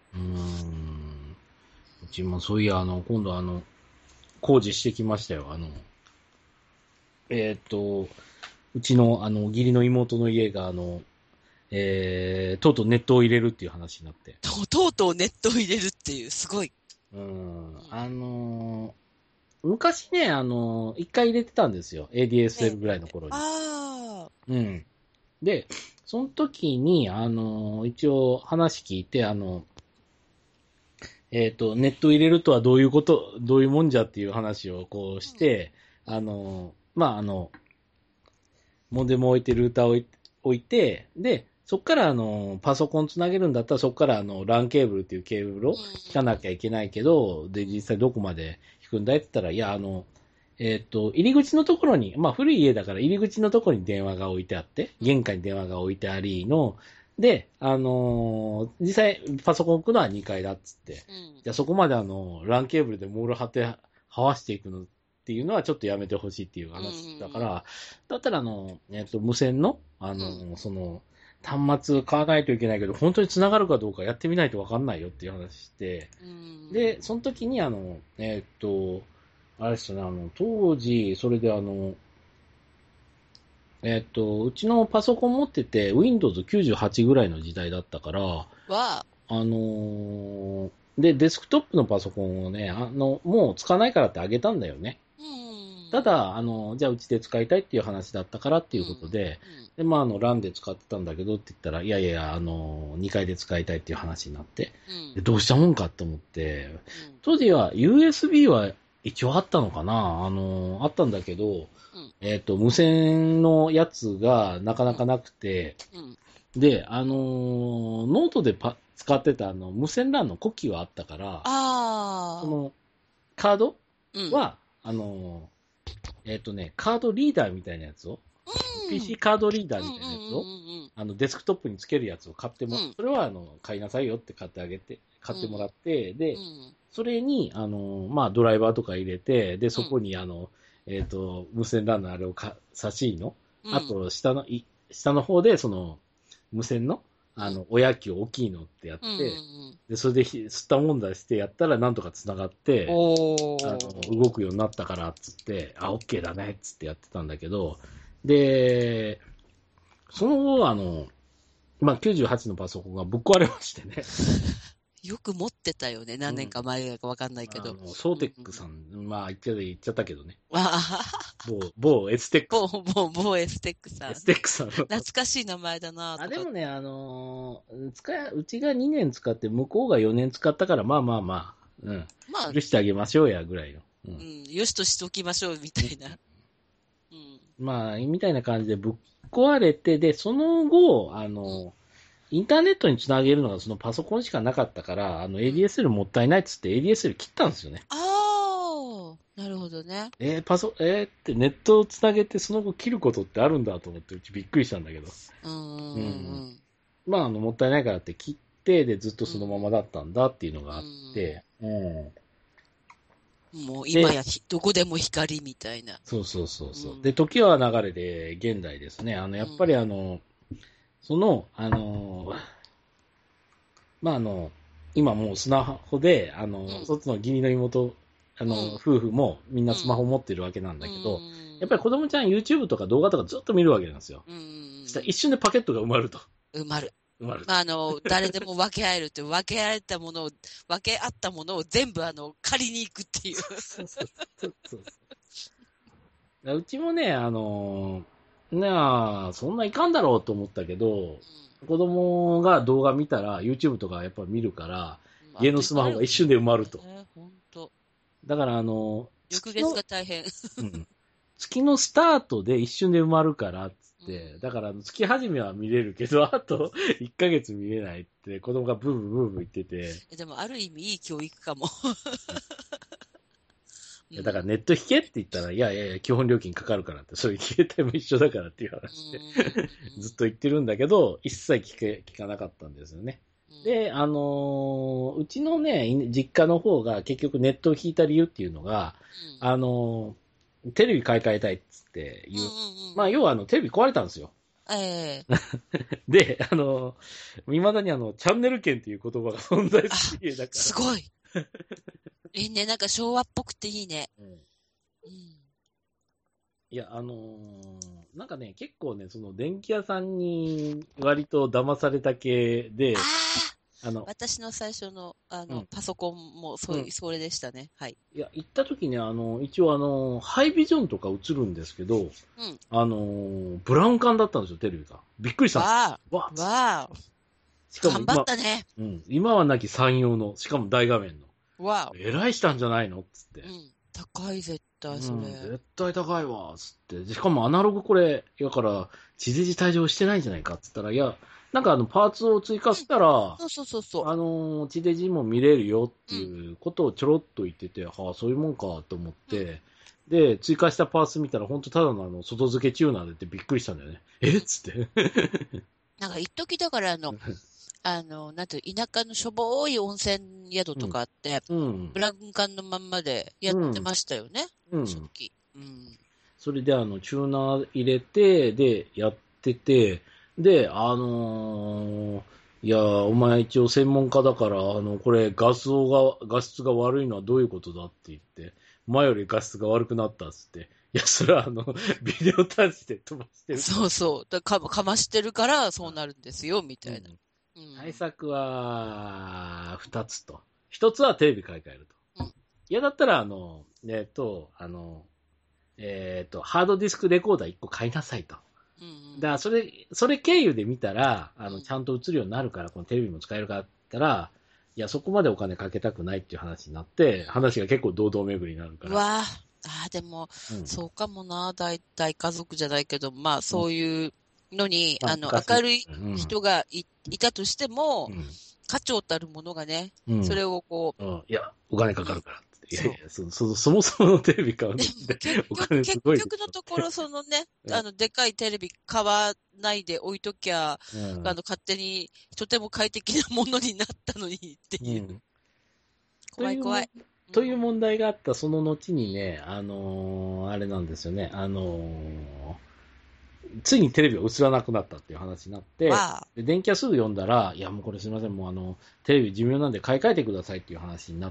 [SPEAKER 1] うちもそういや、今度工事してきましたよ。うちの、義理の妹の家が、とうとうネットを入れるっていう話になって。
[SPEAKER 2] とうとうネットを入れるっていう、すごい。
[SPEAKER 1] うん
[SPEAKER 2] うん。
[SPEAKER 1] 昔ね、一回入れてたんですよ。
[SPEAKER 2] ええ。
[SPEAKER 1] ADSL ぐらいの頃に。
[SPEAKER 2] ああ、
[SPEAKER 1] うん。で、その時に、一応話聞いて、ネット入れるとはどういうもんじゃっていう話をこうし
[SPEAKER 2] うん、
[SPEAKER 1] て、
[SPEAKER 2] うん、
[SPEAKER 1] まあ、モデム置いて、ルーター置いて、で、そこからパソコンつなげるんだったら、そこからLAN ケーブルっていうケーブルを引かなきゃいけないけど、で、実際どこまで引くんだいって言ったら、いや、入り口のところに、まあ古い家だから入り口のところに電話が置いてあって、
[SPEAKER 2] うん、
[SPEAKER 1] 玄関に電話が置いてありの、で、実際パソコン置くのは2階だっつって、
[SPEAKER 2] うん、
[SPEAKER 1] じゃあそこまでLAN ケーブルでモール貼って、はわしていくのっていうのはちょっとやめてほしいっていう
[SPEAKER 2] うん、う
[SPEAKER 1] 話だか
[SPEAKER 2] ん、
[SPEAKER 1] ら、だったら無線の、
[SPEAKER 2] うん、
[SPEAKER 1] 端末買わないといけないけど、本当に繋がるかどうかやってみないとわかんないよっていう話して、
[SPEAKER 2] うん、
[SPEAKER 1] で、その時にあれですよね、当時、それでうちのパソコン持ってて、Windows 98ぐらいの時代だったから、
[SPEAKER 2] は、
[SPEAKER 1] で、デスクトップのパソコンをね、もう使わないからってあげたんだよね。
[SPEAKER 2] うん、
[SPEAKER 1] ただ、じゃあうちで使いたいっていう話だったからっていうこと
[SPEAKER 2] うん、
[SPEAKER 1] で、
[SPEAKER 2] うん、
[SPEAKER 1] で、まあ、LAN で使ってたんだけどって言ったら、いやいや、2階で使いたいっていう話になって、
[SPEAKER 2] うん、
[SPEAKER 1] でどうしたもんかと思って、
[SPEAKER 2] うん、
[SPEAKER 1] 当時は USB は一応あったのかなあったんだけど、
[SPEAKER 2] うん、
[SPEAKER 1] 無線のやつがなかなかなくて、
[SPEAKER 2] うん、
[SPEAKER 1] で、ノートで使ってた無線 LAN のコキはあったから、そ
[SPEAKER 2] ああ、
[SPEAKER 1] の、カード
[SPEAKER 2] うん、
[SPEAKER 1] は、カードリーダーみたいなやつを、
[SPEAKER 2] うん、うん、
[SPEAKER 1] PC カードリーダー
[SPEAKER 2] うん、う
[SPEAKER 1] みたいなやつを、
[SPEAKER 2] ん、
[SPEAKER 1] デスクトップにつけるやつを
[SPEAKER 2] うん、
[SPEAKER 1] それは買いなさいよって買ってもらって、で、それに、まあ、ドライバーとか入れて、で、そこに無線 LAN のあれを差しの、
[SPEAKER 2] うん、
[SPEAKER 1] あと、下の方で、無線の、
[SPEAKER 2] うん、
[SPEAKER 1] 親機を大きいのってやっ
[SPEAKER 2] うん、う
[SPEAKER 1] て、
[SPEAKER 2] ん、
[SPEAKER 1] で、それで吸ったもんだしてやったら、なんとか繋がって、
[SPEAKER 2] おー、
[SPEAKER 1] 動くようになったから、つって、あ、OK だね、つってやってたんだけど、で、その後、まあ、98のパソコンがぶっ壊れましてね。
[SPEAKER 2] よく持ってたよね。
[SPEAKER 1] うん。
[SPEAKER 2] 何年か前かわかんないけど。
[SPEAKER 1] ソー
[SPEAKER 2] うん、
[SPEAKER 1] テックさん、まあ、言っちゃったけどね。
[SPEAKER 2] ああ、
[SPEAKER 1] 某エステックさん。
[SPEAKER 2] 某エステックさん。
[SPEAKER 1] エステックさんの。
[SPEAKER 2] 懐かしい名前だな
[SPEAKER 1] あ、
[SPEAKER 2] とか。
[SPEAKER 1] でもね、うちが2年使って、向こうが4年使ったから、まあまあまあ、うん。
[SPEAKER 2] まあ、
[SPEAKER 1] 許してあげましょうや、ぐらいの。うん。
[SPEAKER 2] うん、よしとしときましょう、みたいな。うん。
[SPEAKER 1] まあ、みたいな感じでぶっ壊れて、で、その後、
[SPEAKER 2] うん。
[SPEAKER 1] インターネットにつなげるのがそのパソコンしかなかったから、
[SPEAKER 2] うん。
[SPEAKER 1] ADSL もったいないっつって ADSL 切ったんですよね。
[SPEAKER 2] ああ。 なるほどね。
[SPEAKER 1] ってネットをつなげてその後切ることってあるんだと思って、うちびっくりしたんだけど。
[SPEAKER 2] うんうん
[SPEAKER 1] う
[SPEAKER 2] う
[SPEAKER 1] ん。
[SPEAKER 2] ん
[SPEAKER 1] まあ、もったいないからって切って、で、ずっとそのままだったんだっていうのがあっ
[SPEAKER 2] う
[SPEAKER 1] て、うん。
[SPEAKER 2] ん。もう今
[SPEAKER 1] で、
[SPEAKER 2] やどこでも光みたいな。
[SPEAKER 1] そうそうそうそう。で、
[SPEAKER 2] うん。
[SPEAKER 1] 時は流れで現代ですね。やっぱり
[SPEAKER 2] うん
[SPEAKER 1] その、まあ、今もうスマホで、
[SPEAKER 2] うん
[SPEAKER 1] そっちの義理の妹、
[SPEAKER 2] うん
[SPEAKER 1] 夫婦もみんなスマホ
[SPEAKER 2] うん
[SPEAKER 1] 持ってるわけなん
[SPEAKER 2] う
[SPEAKER 1] だけど、やっぱり
[SPEAKER 2] ん
[SPEAKER 1] 子供ちゃん YouTube とか動画とかずっと見るわけなんですよ。
[SPEAKER 2] うんう
[SPEAKER 1] そしたら
[SPEAKER 2] ん
[SPEAKER 1] 一瞬でパケットが埋まると。
[SPEAKER 2] 埋まる。
[SPEAKER 1] 埋まると。
[SPEAKER 2] まあ、誰でも分け合えるって、分け合ったものを全部借りに行くっていう。
[SPEAKER 1] そうそうそうそうそう。うちもね、なあ、そんないかんだろうと思ったけど、子供が動画見たら YouTube とかやっぱ見るから、
[SPEAKER 2] うん、あっ
[SPEAKER 1] 家の
[SPEAKER 2] という間だよ
[SPEAKER 1] スマホが一瞬で埋まると。
[SPEAKER 2] ね。ほんと。
[SPEAKER 1] だから
[SPEAKER 2] 翌月が大変。
[SPEAKER 1] うん、月のスタートで一瞬で埋まるからっつっ
[SPEAKER 2] うん
[SPEAKER 1] て、だから月始めは見れるけど、あと1ヶ月見れないって子供がブーブーブーブー言ってて、
[SPEAKER 2] でも、ある意味いい教育かも。う
[SPEAKER 1] いやだから
[SPEAKER 2] ん。
[SPEAKER 1] ネット引けって言ったら、いやいやいや、基本料金かかるからって、それ携帯も一緒だからっていう
[SPEAKER 2] う
[SPEAKER 1] 話で、ずっ
[SPEAKER 2] ん。
[SPEAKER 1] と言ってるんだけど、一切聞かなかったんですよね。
[SPEAKER 2] うん。
[SPEAKER 1] で、うちのね、実家の方が結局ネットを引いた理由っていうのが、あのテレビ買い替えたいっつって
[SPEAKER 2] うん。
[SPEAKER 1] いう。まあ、
[SPEAKER 2] うん。
[SPEAKER 1] 要はテレビ壊れたんですよ。
[SPEAKER 2] ええ。
[SPEAKER 1] で、未だにチャンネル権っていう言葉が存在
[SPEAKER 2] あ、
[SPEAKER 1] する家だから。
[SPEAKER 2] すごい。いいね。なんか昭和っぽくていいね。
[SPEAKER 1] うん、
[SPEAKER 2] うん。
[SPEAKER 1] いや、なんかね、結構ね、その電気屋さんに割と騙された系で、
[SPEAKER 2] ああ、
[SPEAKER 1] あの、
[SPEAKER 2] 私の最初の、
[SPEAKER 1] うん、
[SPEAKER 2] パソコンも
[SPEAKER 1] うん。
[SPEAKER 2] それでしたね。はい。
[SPEAKER 1] いや、行った時に一応ハイビジョンとか映るんですけど、
[SPEAKER 2] うん。
[SPEAKER 1] ブラウン管だったんですよ、テレビが。びっくりしたんです。
[SPEAKER 2] わ
[SPEAKER 1] わ
[SPEAKER 2] あ、わあ、頑張っ
[SPEAKER 1] しかも
[SPEAKER 2] たね。
[SPEAKER 1] うん、今はなき山陽の、しかも大画面の。
[SPEAKER 2] わあ、
[SPEAKER 1] えらいしたんじゃないのっつって。
[SPEAKER 2] うん。高い、絶対、それ。
[SPEAKER 1] うん、絶対高いわ、つって。でしかもアナログこれ、だから、地デジ対応してないんじゃないかっつったら、いや、なんかパーツを追加したら、
[SPEAKER 2] そうそうそうそ
[SPEAKER 1] 地デジも見れるよって
[SPEAKER 2] う。うん。
[SPEAKER 1] いうことをちょろっと言ってて、はあ、そういうもんかと思っ
[SPEAKER 2] うん。
[SPEAKER 1] て、で、追加したパーツ見たら、本当ただの外付けチューナーでってびっくりしたんだよね。えっ
[SPEAKER 2] うん。
[SPEAKER 1] つって。
[SPEAKER 2] なんか、一時だから、なんていう、田舎のしょぼい温泉宿と
[SPEAKER 1] うん、
[SPEAKER 2] かあって、
[SPEAKER 1] うん、
[SPEAKER 2] ブラウン管のまんまでやって
[SPEAKER 1] うん、
[SPEAKER 2] ましたよね。
[SPEAKER 1] うん。
[SPEAKER 2] 初期。うん。
[SPEAKER 1] それでチューナー入れて、で、やってて、で、いや、お前一応専門家だから、これ画質が悪いのはどういうことだって言って、前より画質が悪くなったっつって、いや、それはビデオ端子で飛ばしてるから。
[SPEAKER 2] そうそう。かましてるからそうなるんですよ、みたいな。
[SPEAKER 1] うん。
[SPEAKER 2] うん。
[SPEAKER 1] 対策は、二つと。一つはテレビ買い替えると。
[SPEAKER 2] うん。
[SPEAKER 1] いや、だったら、ハードディスクレコーダー一個買いなさいと。
[SPEAKER 2] うん。うん。
[SPEAKER 1] だからそれ経由で見たら、
[SPEAKER 2] うん。
[SPEAKER 1] ちゃんと映るようになるから、このテレビも使えるかって言ったら、いや、そこまでお金かけたくないっていう話になって、話が結構堂々巡りになるから。
[SPEAKER 2] うわあ、でも、
[SPEAKER 1] うん。
[SPEAKER 2] そうかもな、大家族じゃないけど、まあ、
[SPEAKER 1] うん。
[SPEAKER 2] そういうのに、
[SPEAKER 1] まあ、昔、
[SPEAKER 2] 明るい
[SPEAKER 1] うん。
[SPEAKER 2] 人がいたとしても、
[SPEAKER 1] うん。
[SPEAKER 2] 家長たるものがね、
[SPEAKER 1] うん。
[SPEAKER 2] それをこ
[SPEAKER 1] うん。いや、お金か
[SPEAKER 2] う、うん、
[SPEAKER 1] かるからって。いやい
[SPEAKER 2] そ
[SPEAKER 1] や、そもそものテレビ買う
[SPEAKER 2] う。で
[SPEAKER 1] のって
[SPEAKER 2] も結
[SPEAKER 1] お
[SPEAKER 2] 局、
[SPEAKER 1] 金すごいでし
[SPEAKER 2] のところ、そのね、
[SPEAKER 1] ょ。
[SPEAKER 2] でかいテレビ買わないで置いときゃ、
[SPEAKER 1] うん。
[SPEAKER 2] 勝手にとても快適なものになったのにっていう。
[SPEAKER 1] うん。というも、
[SPEAKER 2] 怖い怖い。うん。
[SPEAKER 1] という問題があったその後に
[SPEAKER 2] う
[SPEAKER 1] ね、あれなんですよね、ついにテレビが映らなくなったっていう話になっ
[SPEAKER 2] ん。
[SPEAKER 1] て、
[SPEAKER 2] わあ。
[SPEAKER 1] で電気屋すぐ読んだら、いやもうこれすみません、もうテレビ寿命なんで買い替えてくださいっていう話になって、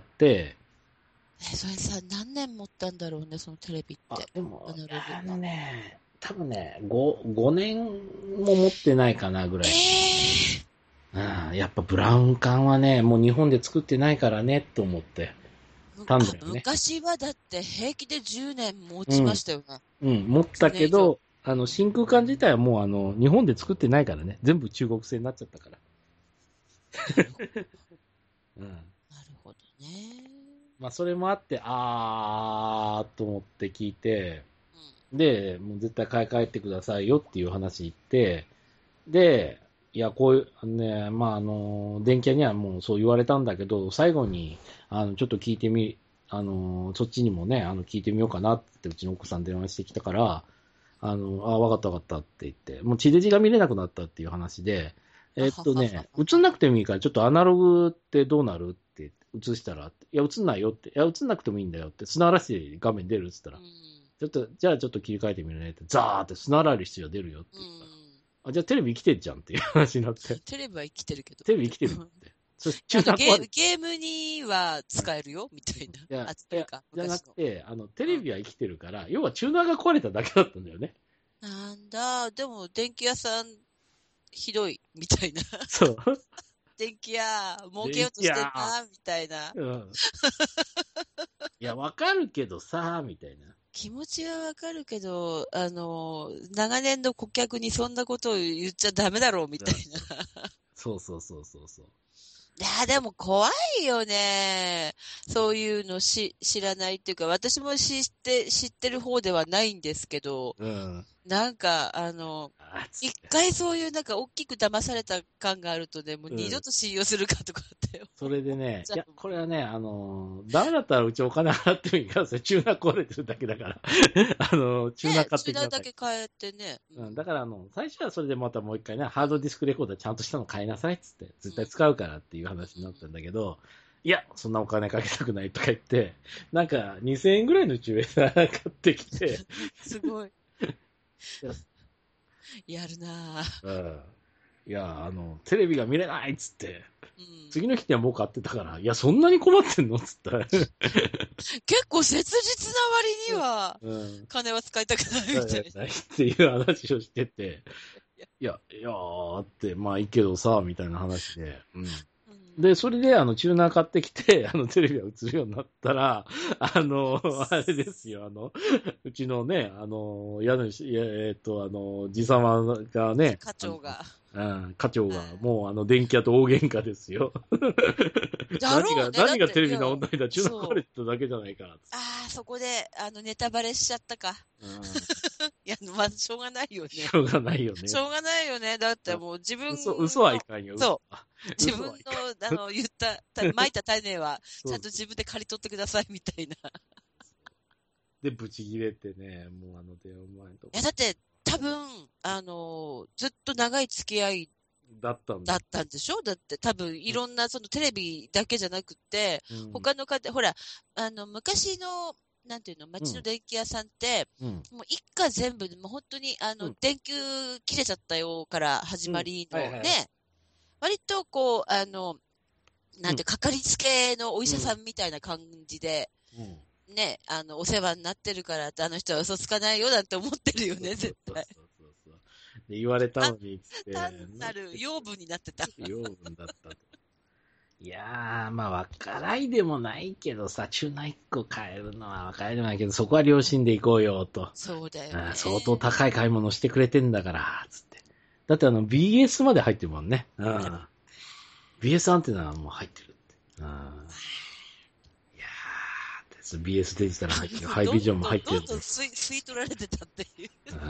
[SPEAKER 2] それさ、何年持ったんだろうね、そのテレビっ
[SPEAKER 1] あ、
[SPEAKER 2] て。
[SPEAKER 1] でも、
[SPEAKER 2] アナログ。
[SPEAKER 1] 多分ね、5年も持ってないかなぐら
[SPEAKER 2] え
[SPEAKER 1] い。
[SPEAKER 2] え
[SPEAKER 1] うん、やっぱブラウン管はね、もう日本で作ってないからね、と思ってたんだよね。
[SPEAKER 2] 昔はだって平気で10年持ちま
[SPEAKER 1] うん、
[SPEAKER 2] したよね。
[SPEAKER 1] うん、持った
[SPEAKER 2] 10年以上。
[SPEAKER 1] けど、真空管自体はもう日本で作ってないからね。全部中国製になっちゃったから。
[SPEAKER 2] なるほど。
[SPEAKER 1] うん。
[SPEAKER 2] なるほどね。
[SPEAKER 1] まあ、それもあって、と思って聞いて、
[SPEAKER 2] う
[SPEAKER 1] で、もう絶対買い替えてくださいよっていう話言って、で、いや、こういう、まあ、電気屋にはもうそう言われたんだけど、最後に、ちょっと聞いてみそっちにもね、聞いてみようかなってうちの奥さん電話してきたから、わかったわかったって言って、もう地デジが見れなくなったっていう話で、
[SPEAKER 2] あははは
[SPEAKER 1] 映んなくてもいいから、ちょっとアナログってどうなるって映したら、いや、映んないよって、いや、映んなくてもいいんだよって、砂嵐で画面出るって言ったら、ちょっと、じゃあちょっと切り替えてみるねって、ザーって砂嵐室が出るよって言ったら、あ、じゃあテレビ生きてんじゃんっていう話になって、
[SPEAKER 2] テレビは生きてるけど。
[SPEAKER 1] テレビ生きてるって。そして
[SPEAKER 2] ゲ
[SPEAKER 1] 中断壊れ
[SPEAKER 2] ームには使えるよ、みたいな。
[SPEAKER 1] いや、
[SPEAKER 2] っていうか、
[SPEAKER 1] じゃな
[SPEAKER 2] 昔の。
[SPEAKER 1] くて、テレビは生きてるから、要はチューナーが壊れただけだったんだよね。
[SPEAKER 2] なんだ、でも電気屋さんひどい、みたいな。
[SPEAKER 1] そう。
[SPEAKER 2] 電気屋、儲けようとしてんな、みたいな。
[SPEAKER 1] うん。いや、わかるけどさ、みたいな。
[SPEAKER 2] 気持ちはわかるけど、長年の顧客にそんなことを言っちゃダメだろう、みたいな。
[SPEAKER 1] そうそうそうそうそう。
[SPEAKER 2] いや、でも怖いよね。そういうの知らないっていうか、私も知ってる方ではないんですけど、
[SPEAKER 1] うん。
[SPEAKER 2] なんか、一
[SPEAKER 1] つって。
[SPEAKER 2] 回そういうなんか大きく騙された感があるとね、もう二度と信用するかとかって
[SPEAKER 1] それでね、いや、
[SPEAKER 2] 思っちゃう。
[SPEAKER 1] これはね、ダメだったらうちお金払ってもいいからさ、チューナー壊れてるだけだから、チューナー
[SPEAKER 2] ね、
[SPEAKER 1] 買ってきなさい。
[SPEAKER 2] チューナーだけ変えてね。
[SPEAKER 1] うん、だから最初はそれでまたもう一回ね、ハードディスクレコーダーちゃんとしたの買いなさいっつって、絶対使うからっていう話になったんだけど、いや、そんなお金かけたくないとか言って、なんか2000円ぐらいのチューナー買ってきて、
[SPEAKER 2] すごい。やるなぁ。
[SPEAKER 1] うん、いや、テレビが見れないっつって、次の日にはもう買ってたから、いや、そんなに困ってんのっつったら、
[SPEAKER 2] 結構切実な割には、
[SPEAKER 1] うん、
[SPEAKER 2] 金は使いたくないみたいな。
[SPEAKER 1] ないっていう話をしてて、いやーって、まあいいけどさ、みたいな話で、うん。で、それで、チューナー買ってきて、テレビが映るようになったら、あれですよ、うちのね、家主、じさまがね、
[SPEAKER 2] 課長が。
[SPEAKER 1] 課長が、もう電気屋と大喧嘩ですよ。
[SPEAKER 2] だろうね。
[SPEAKER 1] 何がテレビ
[SPEAKER 2] いや
[SPEAKER 1] の問題だ、チューナー壊れてただけじゃないか。
[SPEAKER 2] ああ、そこで、ネタバレしちゃったか。いや、まずしょうがないよね。
[SPEAKER 1] しょうがないよね。
[SPEAKER 2] しょうがないよね。だってもう自分の、
[SPEAKER 1] 嘘はいかんよ。
[SPEAKER 2] そう。自分の、言った、撒いた種は、ちゃんと自分で刈り取ってください、みたいな。
[SPEAKER 1] で、ブチ切れてね、もう電話前とか。
[SPEAKER 2] いや、だって、多分、ずっと長い付き合い
[SPEAKER 1] だったん
[SPEAKER 2] でしょだって多分いろんなそのテレビだけじゃなくて、他の方、ほら、昔の、なんていうの、街の電気屋さんって、もう一家全部、もう本当に、電球切れちゃったよから始まりのね、割とこう、なんて、かかりつけのお医者さんみたいな感じで、ね、お世話になってるからって、あの人は嘘つかないよなんて思ってるよね、絶対。
[SPEAKER 1] で言われたのにって。
[SPEAKER 2] 単なる養分になってた。
[SPEAKER 1] 養分だったと。いやー、まあ、わからいでもないけどさ、チューナー1個変えるのはわからいでもないけど、そこは良心で行こうよ、と。
[SPEAKER 2] そうだよね。
[SPEAKER 1] 相当高い買い物してくれてんだから、つって。だってBS まで入ってるもんね。BS アンテナも入ってるって。いやー、BS デジタル入ってる。ハイビジョンも入ってる。
[SPEAKER 2] どんどん吸い取られてたっていう。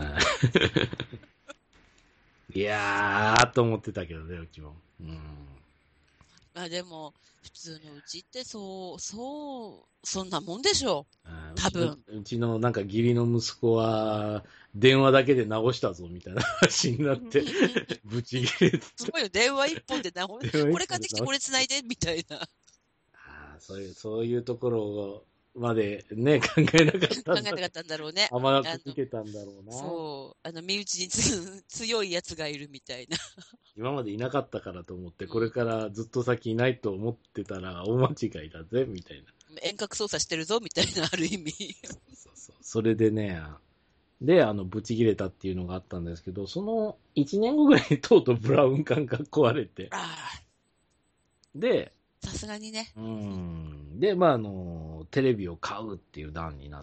[SPEAKER 1] いやー、と思ってたけどね、うちも。
[SPEAKER 2] まあでも、普通のうちってそんなもんでしょう。多分。
[SPEAKER 1] うちのなんか義理の息子は、電話だけで直したぞ、みたいな話になって、ブチ切れて。
[SPEAKER 2] すごいよ、電話一本で直す。これ買ってきてこれ繋いで、みたいな。
[SPEAKER 1] そういうところまでね、考えなかった
[SPEAKER 2] 考えなかったんだろうね。
[SPEAKER 1] 甘く見てたんだろうな。
[SPEAKER 2] そう。身内に強いやつがいるみたいな。
[SPEAKER 1] 今までいなかったからと思って、これからずっと先いないと思ってたら大間違いだぜ、みたいな。
[SPEAKER 2] 遠隔操作してるぞ、みたいな、ある意味。
[SPEAKER 1] それでね、で、ブチ切れたっていうのがあったんですけど、その1年後ぐらいにとうとうブラウン管が壊れて。で、
[SPEAKER 2] さすがにね。
[SPEAKER 1] で、まあ、テレビを買うっていう段になって、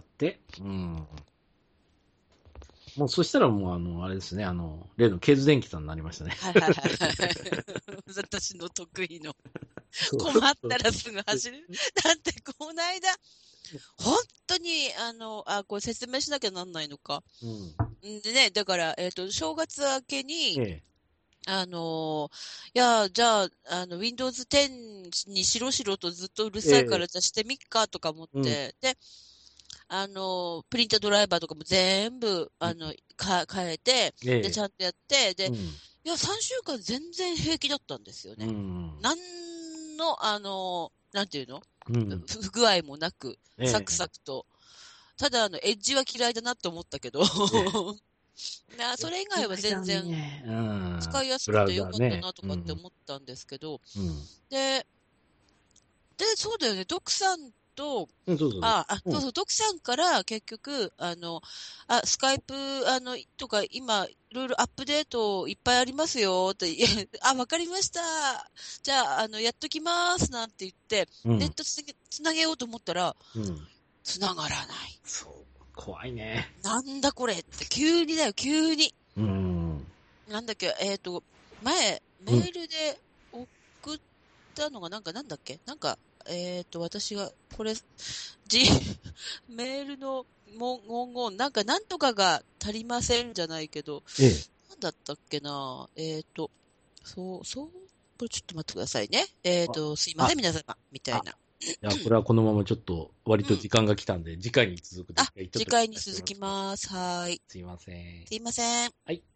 [SPEAKER 1] もうそしたらもうあれですね、例のケーズ電機さんになりましたね。
[SPEAKER 2] はいはいはい。私の得意の。困ったらすぐ走る。だってこの間、本当に、これ説明しなきゃなんないのか。でね、だから、正月明けに、 いや、じゃあ、Windows 10にしろしろとずっとうるさいから、
[SPEAKER 1] ええ、
[SPEAKER 2] じゃあしてみっかとか思っ
[SPEAKER 1] うん、
[SPEAKER 2] て、で、プリンタードライバーとかも全部、
[SPEAKER 1] うん、
[SPEAKER 2] 変えて、で、ち
[SPEAKER 1] ええ、
[SPEAKER 2] ゃんとやって、で、
[SPEAKER 1] うん、
[SPEAKER 2] いや、3週間全然平気だったんですよ
[SPEAKER 1] う
[SPEAKER 2] ね。
[SPEAKER 1] ん、
[SPEAKER 2] なんの、なんていうの
[SPEAKER 1] うん、
[SPEAKER 2] 不具合もなく、サク
[SPEAKER 1] ええ、
[SPEAKER 2] サクと。ただ、エッジは嫌いだなって思ったけど、
[SPEAKER 1] ええ、
[SPEAKER 2] それ以外は
[SPEAKER 1] 嫌いだ
[SPEAKER 2] 全然
[SPEAKER 1] ね。うん、
[SPEAKER 2] 使いやす
[SPEAKER 1] ブラウ
[SPEAKER 2] くてよ
[SPEAKER 1] ザーね。
[SPEAKER 2] かったなとかって
[SPEAKER 1] うん、
[SPEAKER 2] 思ったんですけど、
[SPEAKER 1] うん、
[SPEAKER 2] で、そうだよね、ドクさんと、
[SPEAKER 1] うん、そうそうそ
[SPEAKER 2] そう
[SPEAKER 1] う。
[SPEAKER 2] そう、ドクさんから結局、スカイプ、とか今、いろいろアップデートいっぱいありますよって、いやわかりました。じゃあ、やっときますなんて言って、
[SPEAKER 1] うん、
[SPEAKER 2] ネットつなげようと思ったら、
[SPEAKER 1] うん、
[SPEAKER 2] つながらない。
[SPEAKER 1] そう。怖いね。
[SPEAKER 2] なんだこれって、急にだよ、急に。
[SPEAKER 1] うん、
[SPEAKER 2] なんだっけ、前、
[SPEAKER 1] うん、
[SPEAKER 2] メールで送ったのが、なんだっけ私が、これ、じ、メールの文言、なんとかが足りませんじゃないけど、
[SPEAKER 1] ええ。
[SPEAKER 2] なんだったっけなこれちょっと待ってくださいね。
[SPEAKER 1] あ、
[SPEAKER 2] すいません、
[SPEAKER 1] あ、
[SPEAKER 2] 皆様、みたい
[SPEAKER 1] あ、
[SPEAKER 2] な。
[SPEAKER 1] いや、これはこのままちょっと、割
[SPEAKER 2] うん。
[SPEAKER 1] と時間が来たんで、次回に続くで一回ちょっ
[SPEAKER 2] 次
[SPEAKER 1] と切
[SPEAKER 2] 回に続
[SPEAKER 1] らせてもらって。
[SPEAKER 2] きます。はーい。
[SPEAKER 1] すいません。
[SPEAKER 2] すいません。
[SPEAKER 1] はい。